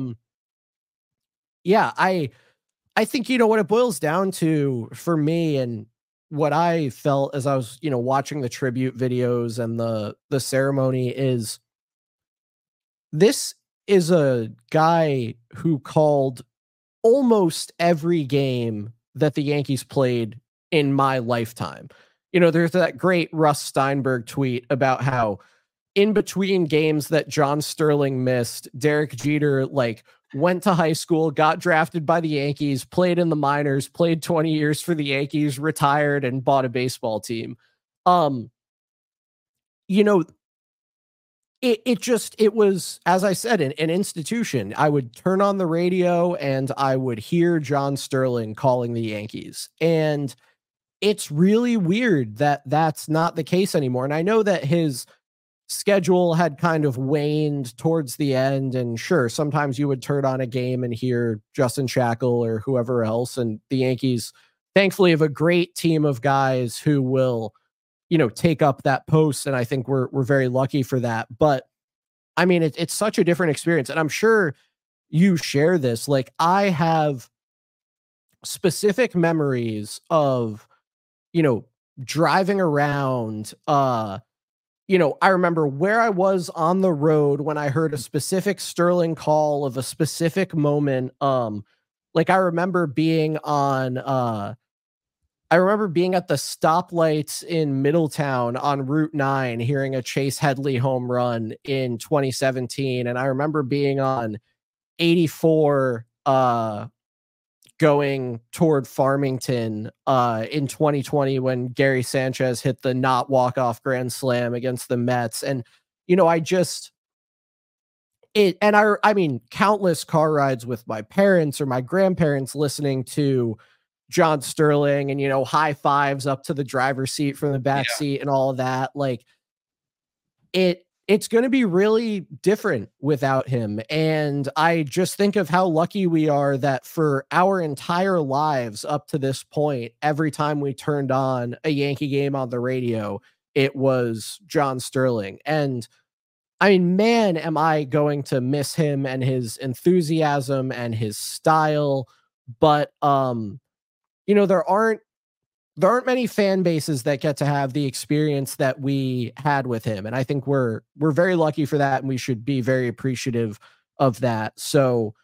yeah, I think, what it boils down to for me, and what I felt as I was, watching the tribute videos and the ceremony, is this is a guy who called almost every game that the Yankees played in my lifetime. There's that great Russ Steinberg tweet about how in between games that John Sterling missed, Derek Jeter went to high school, got drafted by the Yankees, played in the minors, played 20 years for the Yankees, retired, and bought a baseball team. Um, you know, it was, as I said, an institution. I would turn on the radio and I would hear John Sterling calling the Yankees. And it's really weird that that's not the case anymore. And I know that his schedule had kind of waned towards the end, and sure, sometimes you would turn on a game and hear Justin Shackle or whoever else, and the Yankees thankfully have a great team of guys who will, take up that post, and I think we're very lucky for that. But I mean, it's such a different experience, and I'm sure you share this. Like, I have specific memories of, driving around, I remember where I was on the road when I heard a specific Sterling call of a specific moment. I remember being at the stoplights in Middletown on Route 9, hearing a Chase Headley home run in 2017. And I remember being on 84, going toward Farmington in 2020 when Gary Sanchez hit the not walk-off grand slam against the Mets. And, I mean, countless car rides with my parents or my grandparents listening to John Sterling, and, high fives up to the driver's seat from the back seat and all of that. Like, it's going to be really different without him. And I just think of how lucky we are that for our entire lives up to this point, every time we turned on a Yankee game on the radio, it was John Sterling. And I mean, man, am I going to miss him and his enthusiasm and his style. But, there aren't many fan bases that get to have the experience that we had with him. And I think we're very lucky for that. And we should be very appreciative of that. So,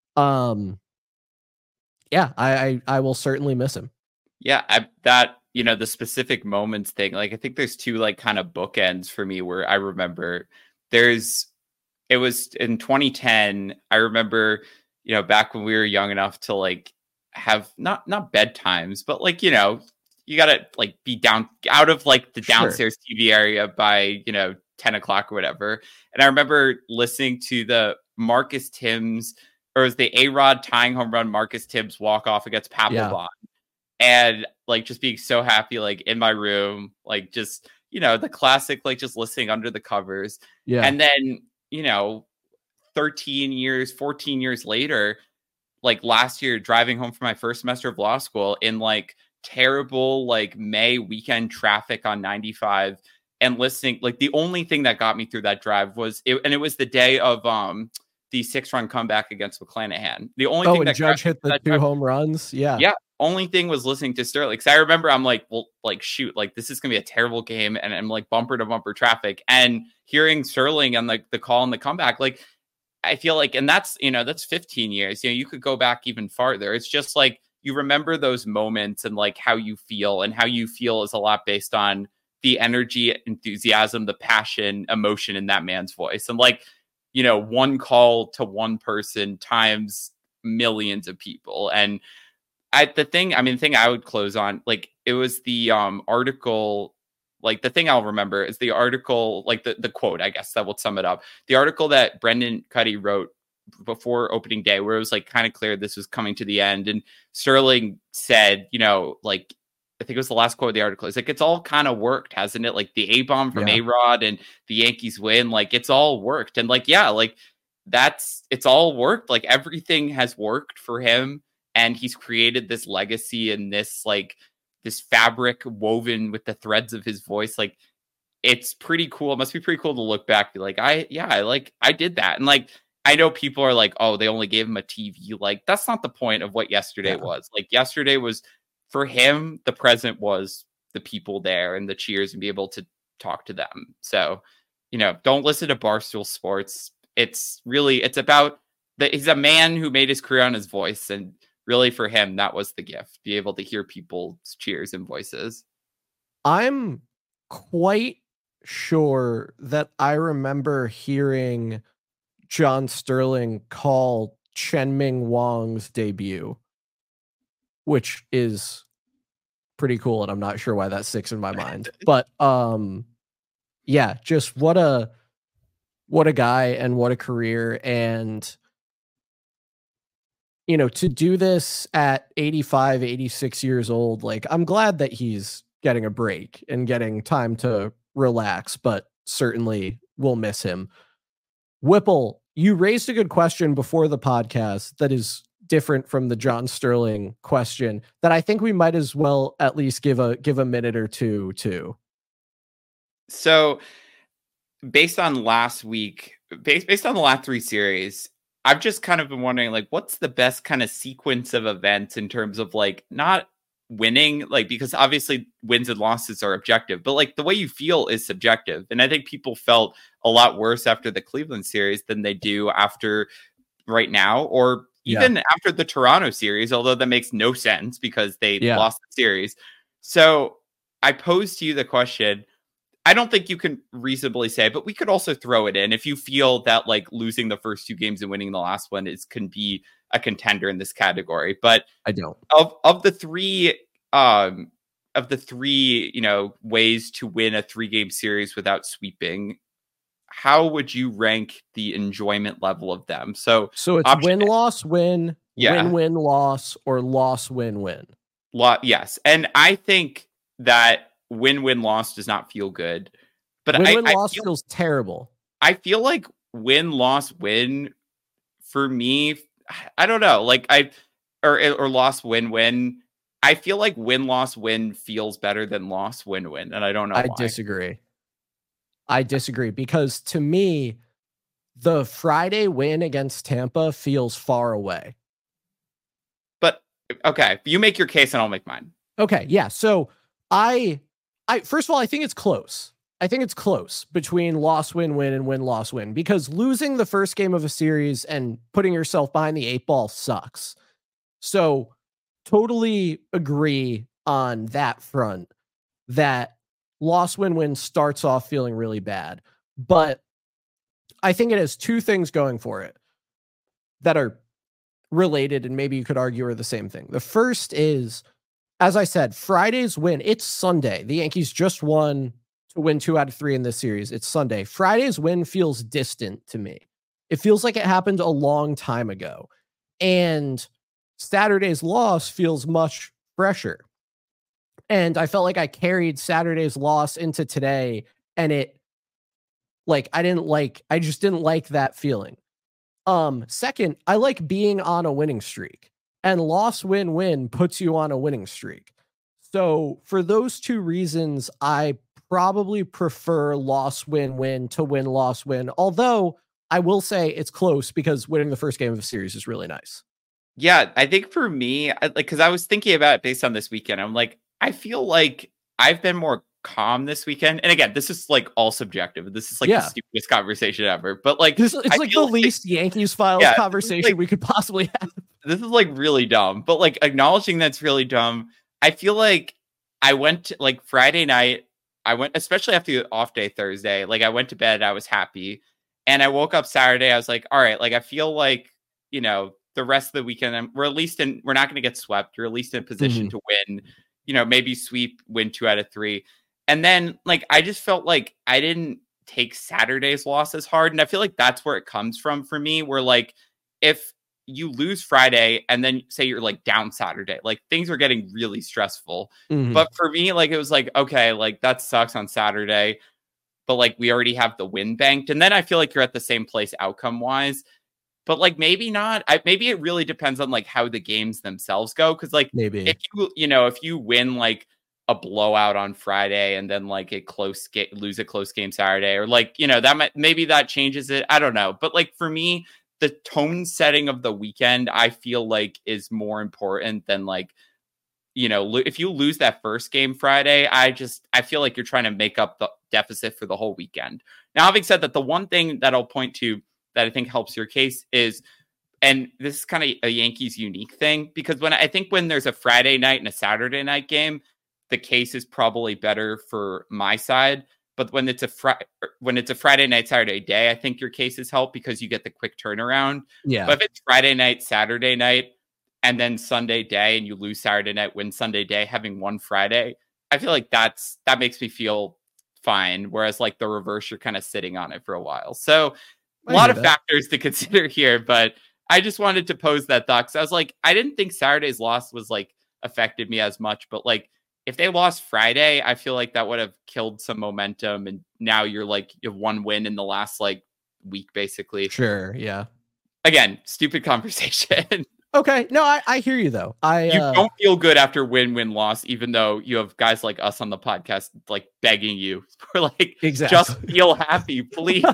yeah, I will certainly miss him. Yeah. The specific moments thing, I think there's two, kind of bookends for me where I remember it was in 2010. I remember, back when we were young enough to have not bedtimes, but you gotta be down out of the downstairs TV area by 10 o'clock or whatever. And I remember listening to the Marcus Timms, or it was the A-Rod tying home run, Marcus Timms walk off against Papelbon, and just being so happy in my room, just the classic, just listening under the covers. And then 14 years later, last year, driving home from my first semester of law school in terrible like May weekend traffic on 95 and listening. Like the only thing that got me through that drive was it was the day of the 6-run comeback against McClanahan. The only thing and that Judge hit the 2 home runs. Yeah. Only thing was listening to Sterling. Cause I remember I'm like, well, like shoot, like this is gonna be a terrible game, and I'm like bumper to bumper traffic, and hearing Sterling and like the call and the comeback, like I feel like, and that's 15 years. You could go back even farther. It's just like you remember those moments and like how you feel, and how you feel is a lot based on the energy, enthusiasm, the passion, emotion in that man's voice. And like, one call to one person times millions of people. And the thing I would close on, like, it was the article, like the thing I'll remember is the article, like the quote, I guess that will sum it up. The article that Brendan Cuddy wrote before opening day, where it was like kind of clear this was coming to the end. And Sterling said, like, I think it was the last quote of the article. It's like, it's all kind of worked, hasn't it? Like the A-bomb from A-Rod and the Yankees win, like it's all worked. And like, yeah, like it's all worked. Like everything has worked for him. And he's created this legacy and this fabric woven with the threads of his voice. Like, it's pretty cool. It must be pretty cool to look back, be like, I did that. And like, I know people are like, oh, they only gave him a TV. Like, that's not the point of what yesterday was. Like, yesterday was, for him, the present was the people there and the cheers and be able to talk to them. So, don't listen to Barstool Sports. It's about he's a man who made his career on his voice, and really for him, that was the gift, be able to hear people's cheers and voices. I'm quite sure that I remember hearing John Sterling call Chen-Ming Wang's debut, which is pretty cool. And I'm not sure why that sticks in my mind, but yeah, just what a guy and what a career. And to do this at 85, 86 years old, like, I'm glad that he's getting a break and getting time to relax, but certainly we'll miss him. Whipple, you raised a good question before the podcast that is different from the John Sterling question that I think we might as well at least give a minute or two to. So based on last week, based on the last 3 series, I've just kind of been wondering, like, what's the best kind of sequence of events in terms of like not winning, like, because obviously wins and losses are objective, but like the way you feel is subjective. And I think people felt a lot worse after the Cleveland series than they do after right now, or even after the Toronto series, although that makes no sense because they lost the series. So I posed to you the question. I don't think you can reasonably say, but we could also throw it in if you feel that like losing the first 2 games and winning the last one can be a contender in this category. But I don't. Of the three ways to win a 3-game series without sweeping, how would you rank the enjoyment level of them? So it's win, loss, win, win, loss, or loss, win, win. Yes. And I think that win, loss does not feel good, but win, loss feels terrible. I feel like win, loss, win for me, I don't know, like or loss, win. I feel like win, loss, win feels better than loss, win. And I don't know why. I disagree because to me, the Friday win against Tampa feels far away. But okay, you make your case and I'll make mine. Okay. Yeah. So I first of all, I think it's close. I think it's close between loss, win, win, and win, loss, win, because losing the first game of a series and putting yourself behind the 8 ball sucks. So totally agree on that front that loss, win, win starts off feeling really bad. But I think it has 2 things going for it that are related, and maybe you could argue are the same thing. The first is, as I said, Friday's win. It's Sunday. The Yankees just won to win 2 out of 3 in this series. It's Sunday. Friday's win feels distant to me. It feels like it happened a long time ago. And Saturday's loss feels much fresher. And I felt like I carried Saturday's loss into today, and I just didn't like that feeling. Second, I like being on a winning streak. And loss, win, win puts you on a winning streak. So for those two reasons, I probably prefer loss win win to win loss win. Although I will say it's close because winning the first game of a series is really nice. Yeah, I think for me, because I was thinking about it based on this weekend. I'm like, I feel like I've been more calm this weekend. And again, this is like all subjective. This is like the stupidest conversation ever. But like, it's like the least Yankees Files conversation we could possibly have. This is like really dumb. But like acknowledging that's really dumb. I feel like I went to, like Friday night. I went, especially after the off day Thursday. Like I went to bed. I was happy, and I woke up Saturday. I was like, all right. Like I feel like the rest of the weekend, we're not going to get swept. You're at least in a position to win, maybe sweep, win 2 out of 3. And then like, I just felt like I didn't take Saturday's loss as hard. And I feel like that's where it comes from for me, where like, if you lose Friday and then say you're like down Saturday, like things are getting really stressful. But for me, like, it was like, okay, like that sucks on Saturday, but like, we already have the win banked. And then I feel like you're at the same place outcome wise. But like maybe not. Maybe it really depends on like how the games themselves go. Because like maybe if you win like a blowout on Friday and then like lose a close game Saturday, or like maybe that changes it. I don't know. But like for me, the tone setting of the weekend I feel like is more important than like if you lose that first game Friday. I feel like you're trying to make up the deficit for the whole weekend. Now, having said that, the one thing that I'll point to that I think helps your case is, and this is kind of a Yankees unique thing, because when there's a Friday night and a Saturday night game, the case is probably better for my side. But when it's a Friday night, Saturday day, I think your cases help because you get the quick turnaround. Yeah. But if it's Friday night, Saturday night, and then Sunday day, and you lose Saturday night, win Sunday day, having won Friday, I feel like that makes me feel fine. Whereas like the reverse, you're kind of sitting on it for a while. So a lot of factors to consider here, but I just wanted to pose that thought. Cause I was like, I didn't think Saturday's loss was like affected me as much, but like if they lost Friday, I feel like that would have killed some momentum. And now you have one win in the last like week, basically. Sure. Yeah. Again, stupid conversation. Okay. No, I hear you though. You don't feel good after win-win-loss, even though you have guys like us on the podcast like begging you for like just feel happy, please.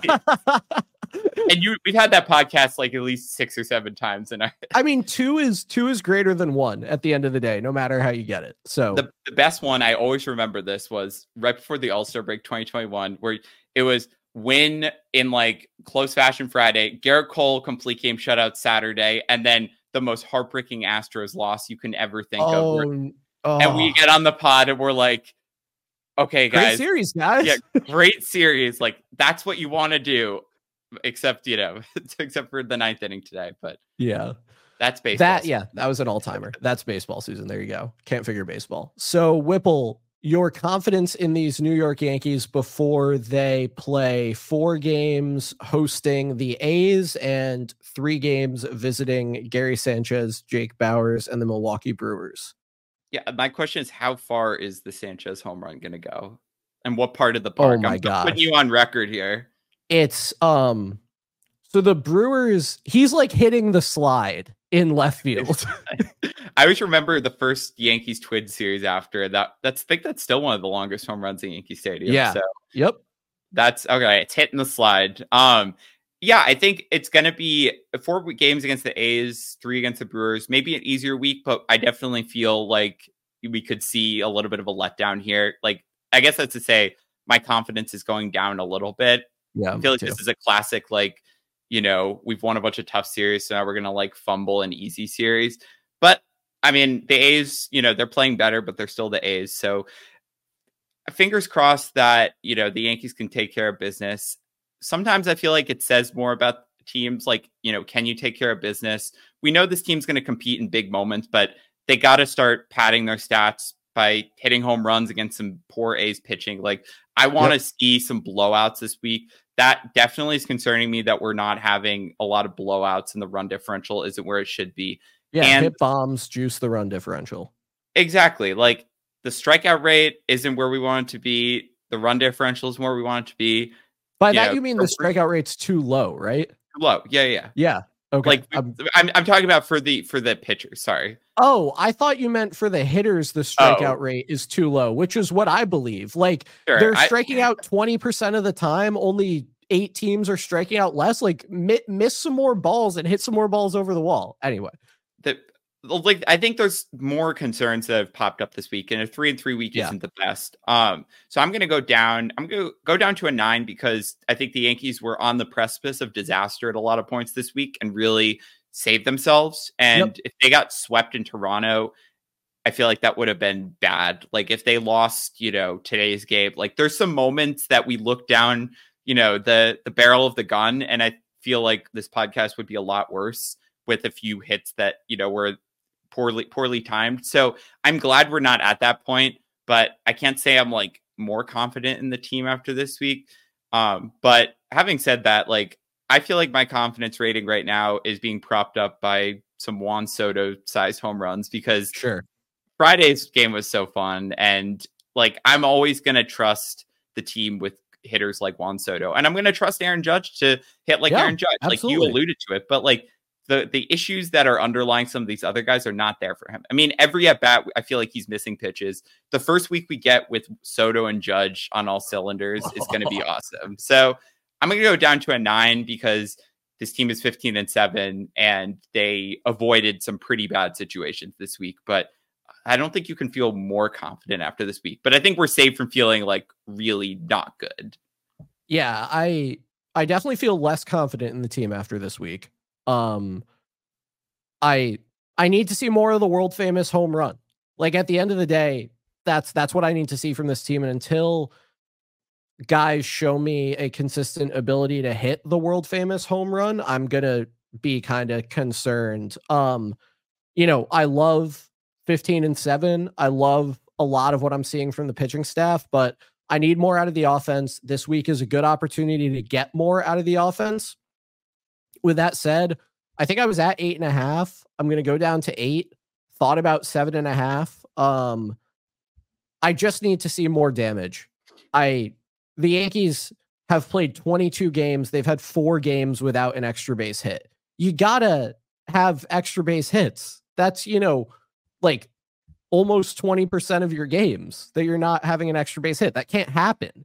And we've had that podcast like at least 6 or 7 times, and I mean, two is greater than 1 at the end of the day, no matter how you get it. So the best one, I always remember this, was right before the All-Star break 2021, where it was win in like close fashion Friday, Garrett Cole complete game shutout Saturday, and then the most heartbreaking Astros loss you can ever think of. And we get on the pod and we're like, okay, guys, great series, guys. Yeah, great series. Like that's what you want to do, except for the 9th inning today. But yeah, that's baseball. That was an all-timer. That's baseball, Susan. There you go. Can't figure baseball. So Whipple, your confidence in these New York Yankees before they play 4 games hosting the A's and 3 games visiting Gary Sanchez, Jake Bauers, and the Milwaukee Brewers. Yeah, my question is, how far is the Sanchez home run going to go? And what part of the park? Oh my God. Putting you on record here. It's so the Brewers, he's like hitting the slide in left field. I always remember the first Yankees Twins series after that. I think that's still one of the longest home runs in Yankee Stadium. Yeah. So yep. That's okay. It's hitting the slide. Yeah, I think it's going to be 4 games against the A's, 3 against the Brewers, maybe an easier week, but I definitely feel like we could see a little bit of a letdown here. Like, I guess that's to say my confidence is going down a little bit. Yeah, I feel like this is a classic, like, we've won a bunch of tough series, so now we're going to like fumble an easy series. But I mean, the A's, they're playing better, but they're still the A's. So fingers crossed that, the Yankees can take care of business. Sometimes I feel like it says more about teams like, can you take care of business? We know this team's going to compete in big moments, but they got to start padding their stats by hitting home runs against some poor A's pitching. Like, I want to see some blowouts this week. That definitely is concerning me, that we're not having a lot of blowouts and the run differential isn't where it should be. Yeah, and hit bombs juice the run differential. Exactly. Like, the strikeout rate isn't where we want it to be. The run differential is where we want it to be. By that, you mean the strikeout rate's too low, right? Low. Yeah. Yeah. Okay. Like, I'm talking about for the pitchers. Sorry. Oh, I thought you meant for the hitters, the strikeout rate is too low, which is what I believe. Like Sure, they're striking out 20% of the time. Only 8 teams are striking out less. Like miss some more balls and hit some more balls over the wall. Anyway, like I think there's more concerns that have popped up this week, and a 3-3 week isn't the best. So I'm going to go down. I'm going to go down to a 9 because I think the Yankees were on the precipice of disaster at a lot of points this week and really saved themselves. And if they got swept in Toronto, I feel like that would have been bad. Like if they lost, today's game, like there's some moments that we look down, the barrel of the gun, and I feel like this podcast would be a lot worse with a few hits that, were poorly timed. So I'm glad we're not at that point, but I can't say I'm like more confident in the team after this week. But having said that, like, I feel like my confidence rating right now is being propped up by some Juan Soto sized home runs because Friday's game was so fun. And like, I'm always going to trust the team with hitters like Juan Soto, and I'm going to trust Aaron Judge to hit like Aaron Judge. Absolutely. Like you alluded to it, but like the issues that are underlying some of these other guys are not there for him. I mean, every at bat, I feel like he's missing pitches. The first week we get with Soto and Judge on all cylinders is going to be awesome. So I'm going to go down to a 9 because this team is 15-7 and they avoided some pretty bad situations this week. But I don't think you can feel more confident after this week. But I think we're safe from feeling like really not good. Yeah, I definitely feel less confident in the team after this week. I need to see more of the world famous home run. Like at the end of the day, that's what I need to see from this team. And until guys show me a consistent ability to hit the world famous home run, I'm gonna be kind of concerned. I love 15-7. I love a lot of what I'm seeing from the pitching staff, but I need more out of the offense. This week is a good opportunity to get more out of the offense. With that said, I think I was at 8.5. I'm going to go down to 8. Thought about 7.5. I just need to see more damage. The Yankees have played 22 games. They've had 4 games without an extra base hit. You gotta have extra base hits. That's, like almost 20% of your games that you're not having an extra base hit. That can't happen.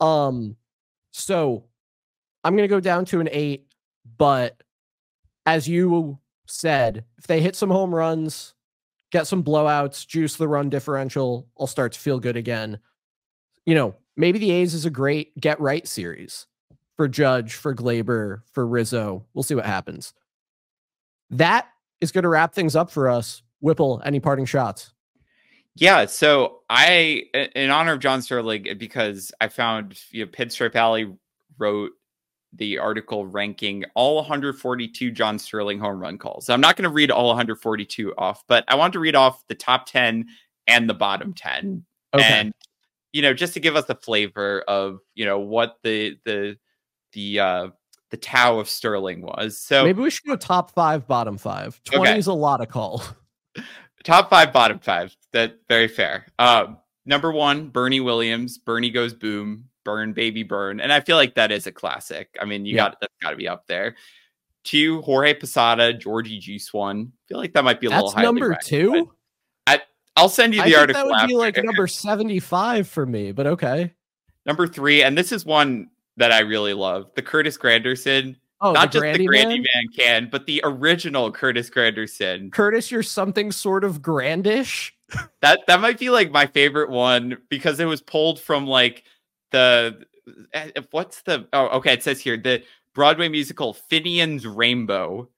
So I'm going to go down to an 8, but as you said, if they hit some home runs, get some blowouts, juice the run differential, I'll start to feel good again. Maybe the A's is a great get right series for Judge, for Glaber, for Rizzo. We'll see what happens. That is going to wrap things up for us. Whipple, any parting shots? Yeah, so in honor of John Sterling, because I found Pinstripe Alley wrote the article ranking all 142 John Sterling home run calls. I'm not going to read all 142 off, but I want to read off the top 10 and the bottom 10. Okay. And just to give us the flavor of what the Tao of Sterling was. So maybe we should go top 5, bottom 5. 20 is a lot of call. Top 5, bottom 5. That's very fair. Number 1, Bernie Williams. Bernie goes boom. Burn, baby, burn. And I feel like that is a classic. I mean, that's got to be up there. 2, Jorge Posada, Georgie Juice 1. I feel like that might be a little higher. Number 2? I'll send you the article. That would be like number 75 for me, but okay. Number 3, and this is one that I really love, the Curtis Granderson. Oh, not just the Grandy Man can, but the original Curtis Granderson. Curtis, you're something sort of grandish. That might be like my favorite one because it was pulled from like it says here the Broadway musical Finian's Rainbow.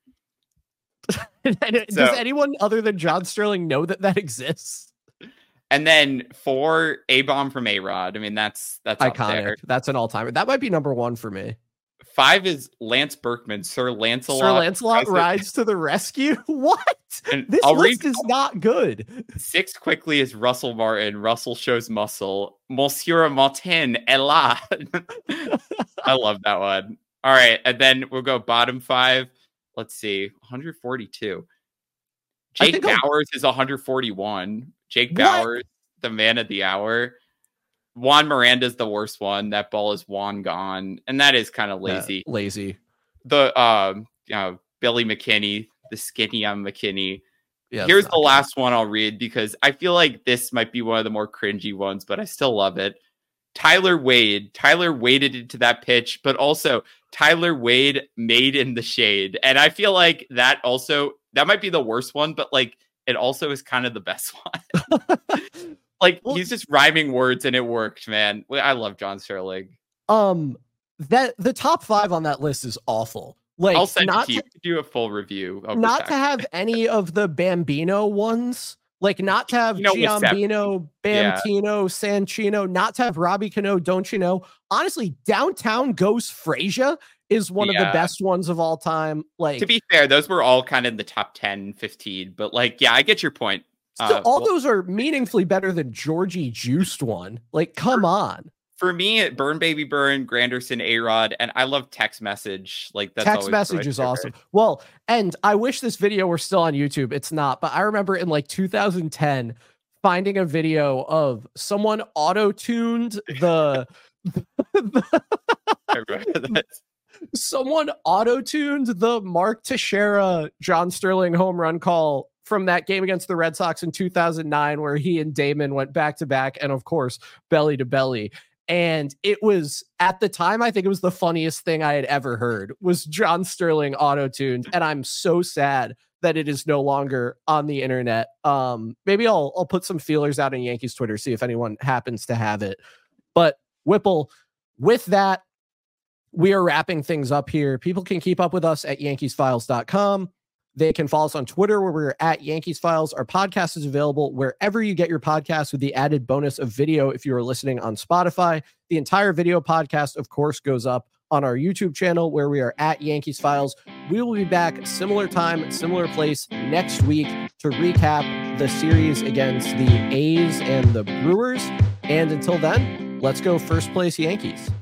Does anyone other than John Sterling know that exists? And then 4, A-Bomb from A-Rod. I mean, that's iconic. That's an all-timer. That might be number 1 for me. 5 is Lance Berkman, Sir Lancelot. Sir Lancelot rides to the rescue? What? And this list is not good. 6 quickly is Russell Martin. Russell shows muscle. Monsieur Martin, Ella. I love that one. All right. And then we'll go bottom 5. Let's see. 142. Jake Bowers is 141. Jake Bowers, the man of the hour. Juan Miranda's the worst one. That ball is Juan gone. And that is kind of lazy. Lazy. The Billy McKinney, the skinny on McKinney. Yeah, here's the last one I'll read because I feel like this might be one of the more cringy ones, but I still love it. Tyler Wade waded into that pitch, but also Tyler Wade made in the shade. And I feel like that might be the worst one, but like it also is kind of the best one. Like he's just rhyming words and it worked, man. I love John Sterling. That the top 5 on that list is awful. Like, I'll send it to you. Do a full review. Not to have any of the Bambino ones, like not to have Giambino, Bamtino, Sanchino, not to have Robbie Cano, don't you know? Honestly, Downtown Goes Frazier is one of the best ones of all time. Like, to be fair, those were all kind of in the top 10, 15, but like, yeah, I get your point. So those are meaningfully better than Georgie Juiced one. Like, come on. For me, Burn Baby Burn, Granderson, A-Rod, and I love Text Message. Like that's Text Message is awesome. Well, and I wish this video were still on YouTube. It's not, but I remember in like 2010 finding a video of someone auto-tuned someone auto-tuned the Mark Teixeira John Sterling home run call from that game against the Red Sox in 2009, where he and Damon went back to back, and of course, belly to belly. And it was, at the time, I think it was the funniest thing I had ever heard was John Sterling auto-tuned. And I'm so sad that it is no longer on the internet. Maybe I'll put some feelers out on Yankees Twitter, see if anyone happens to have it. But Whipple, with that, we are wrapping things up here. People can keep up with us at yankeesfiles.com. They can follow us on Twitter where we're at Yankees Files. Our podcast is available wherever you get your podcasts with the added bonus of video if you are listening on Spotify. The entire video podcast, of course, goes up on our YouTube channel where we are at Yankees Files. We will be back similar time, similar place next week to recap the series against the A's and the Brewers. And until then, let's go first place Yankees.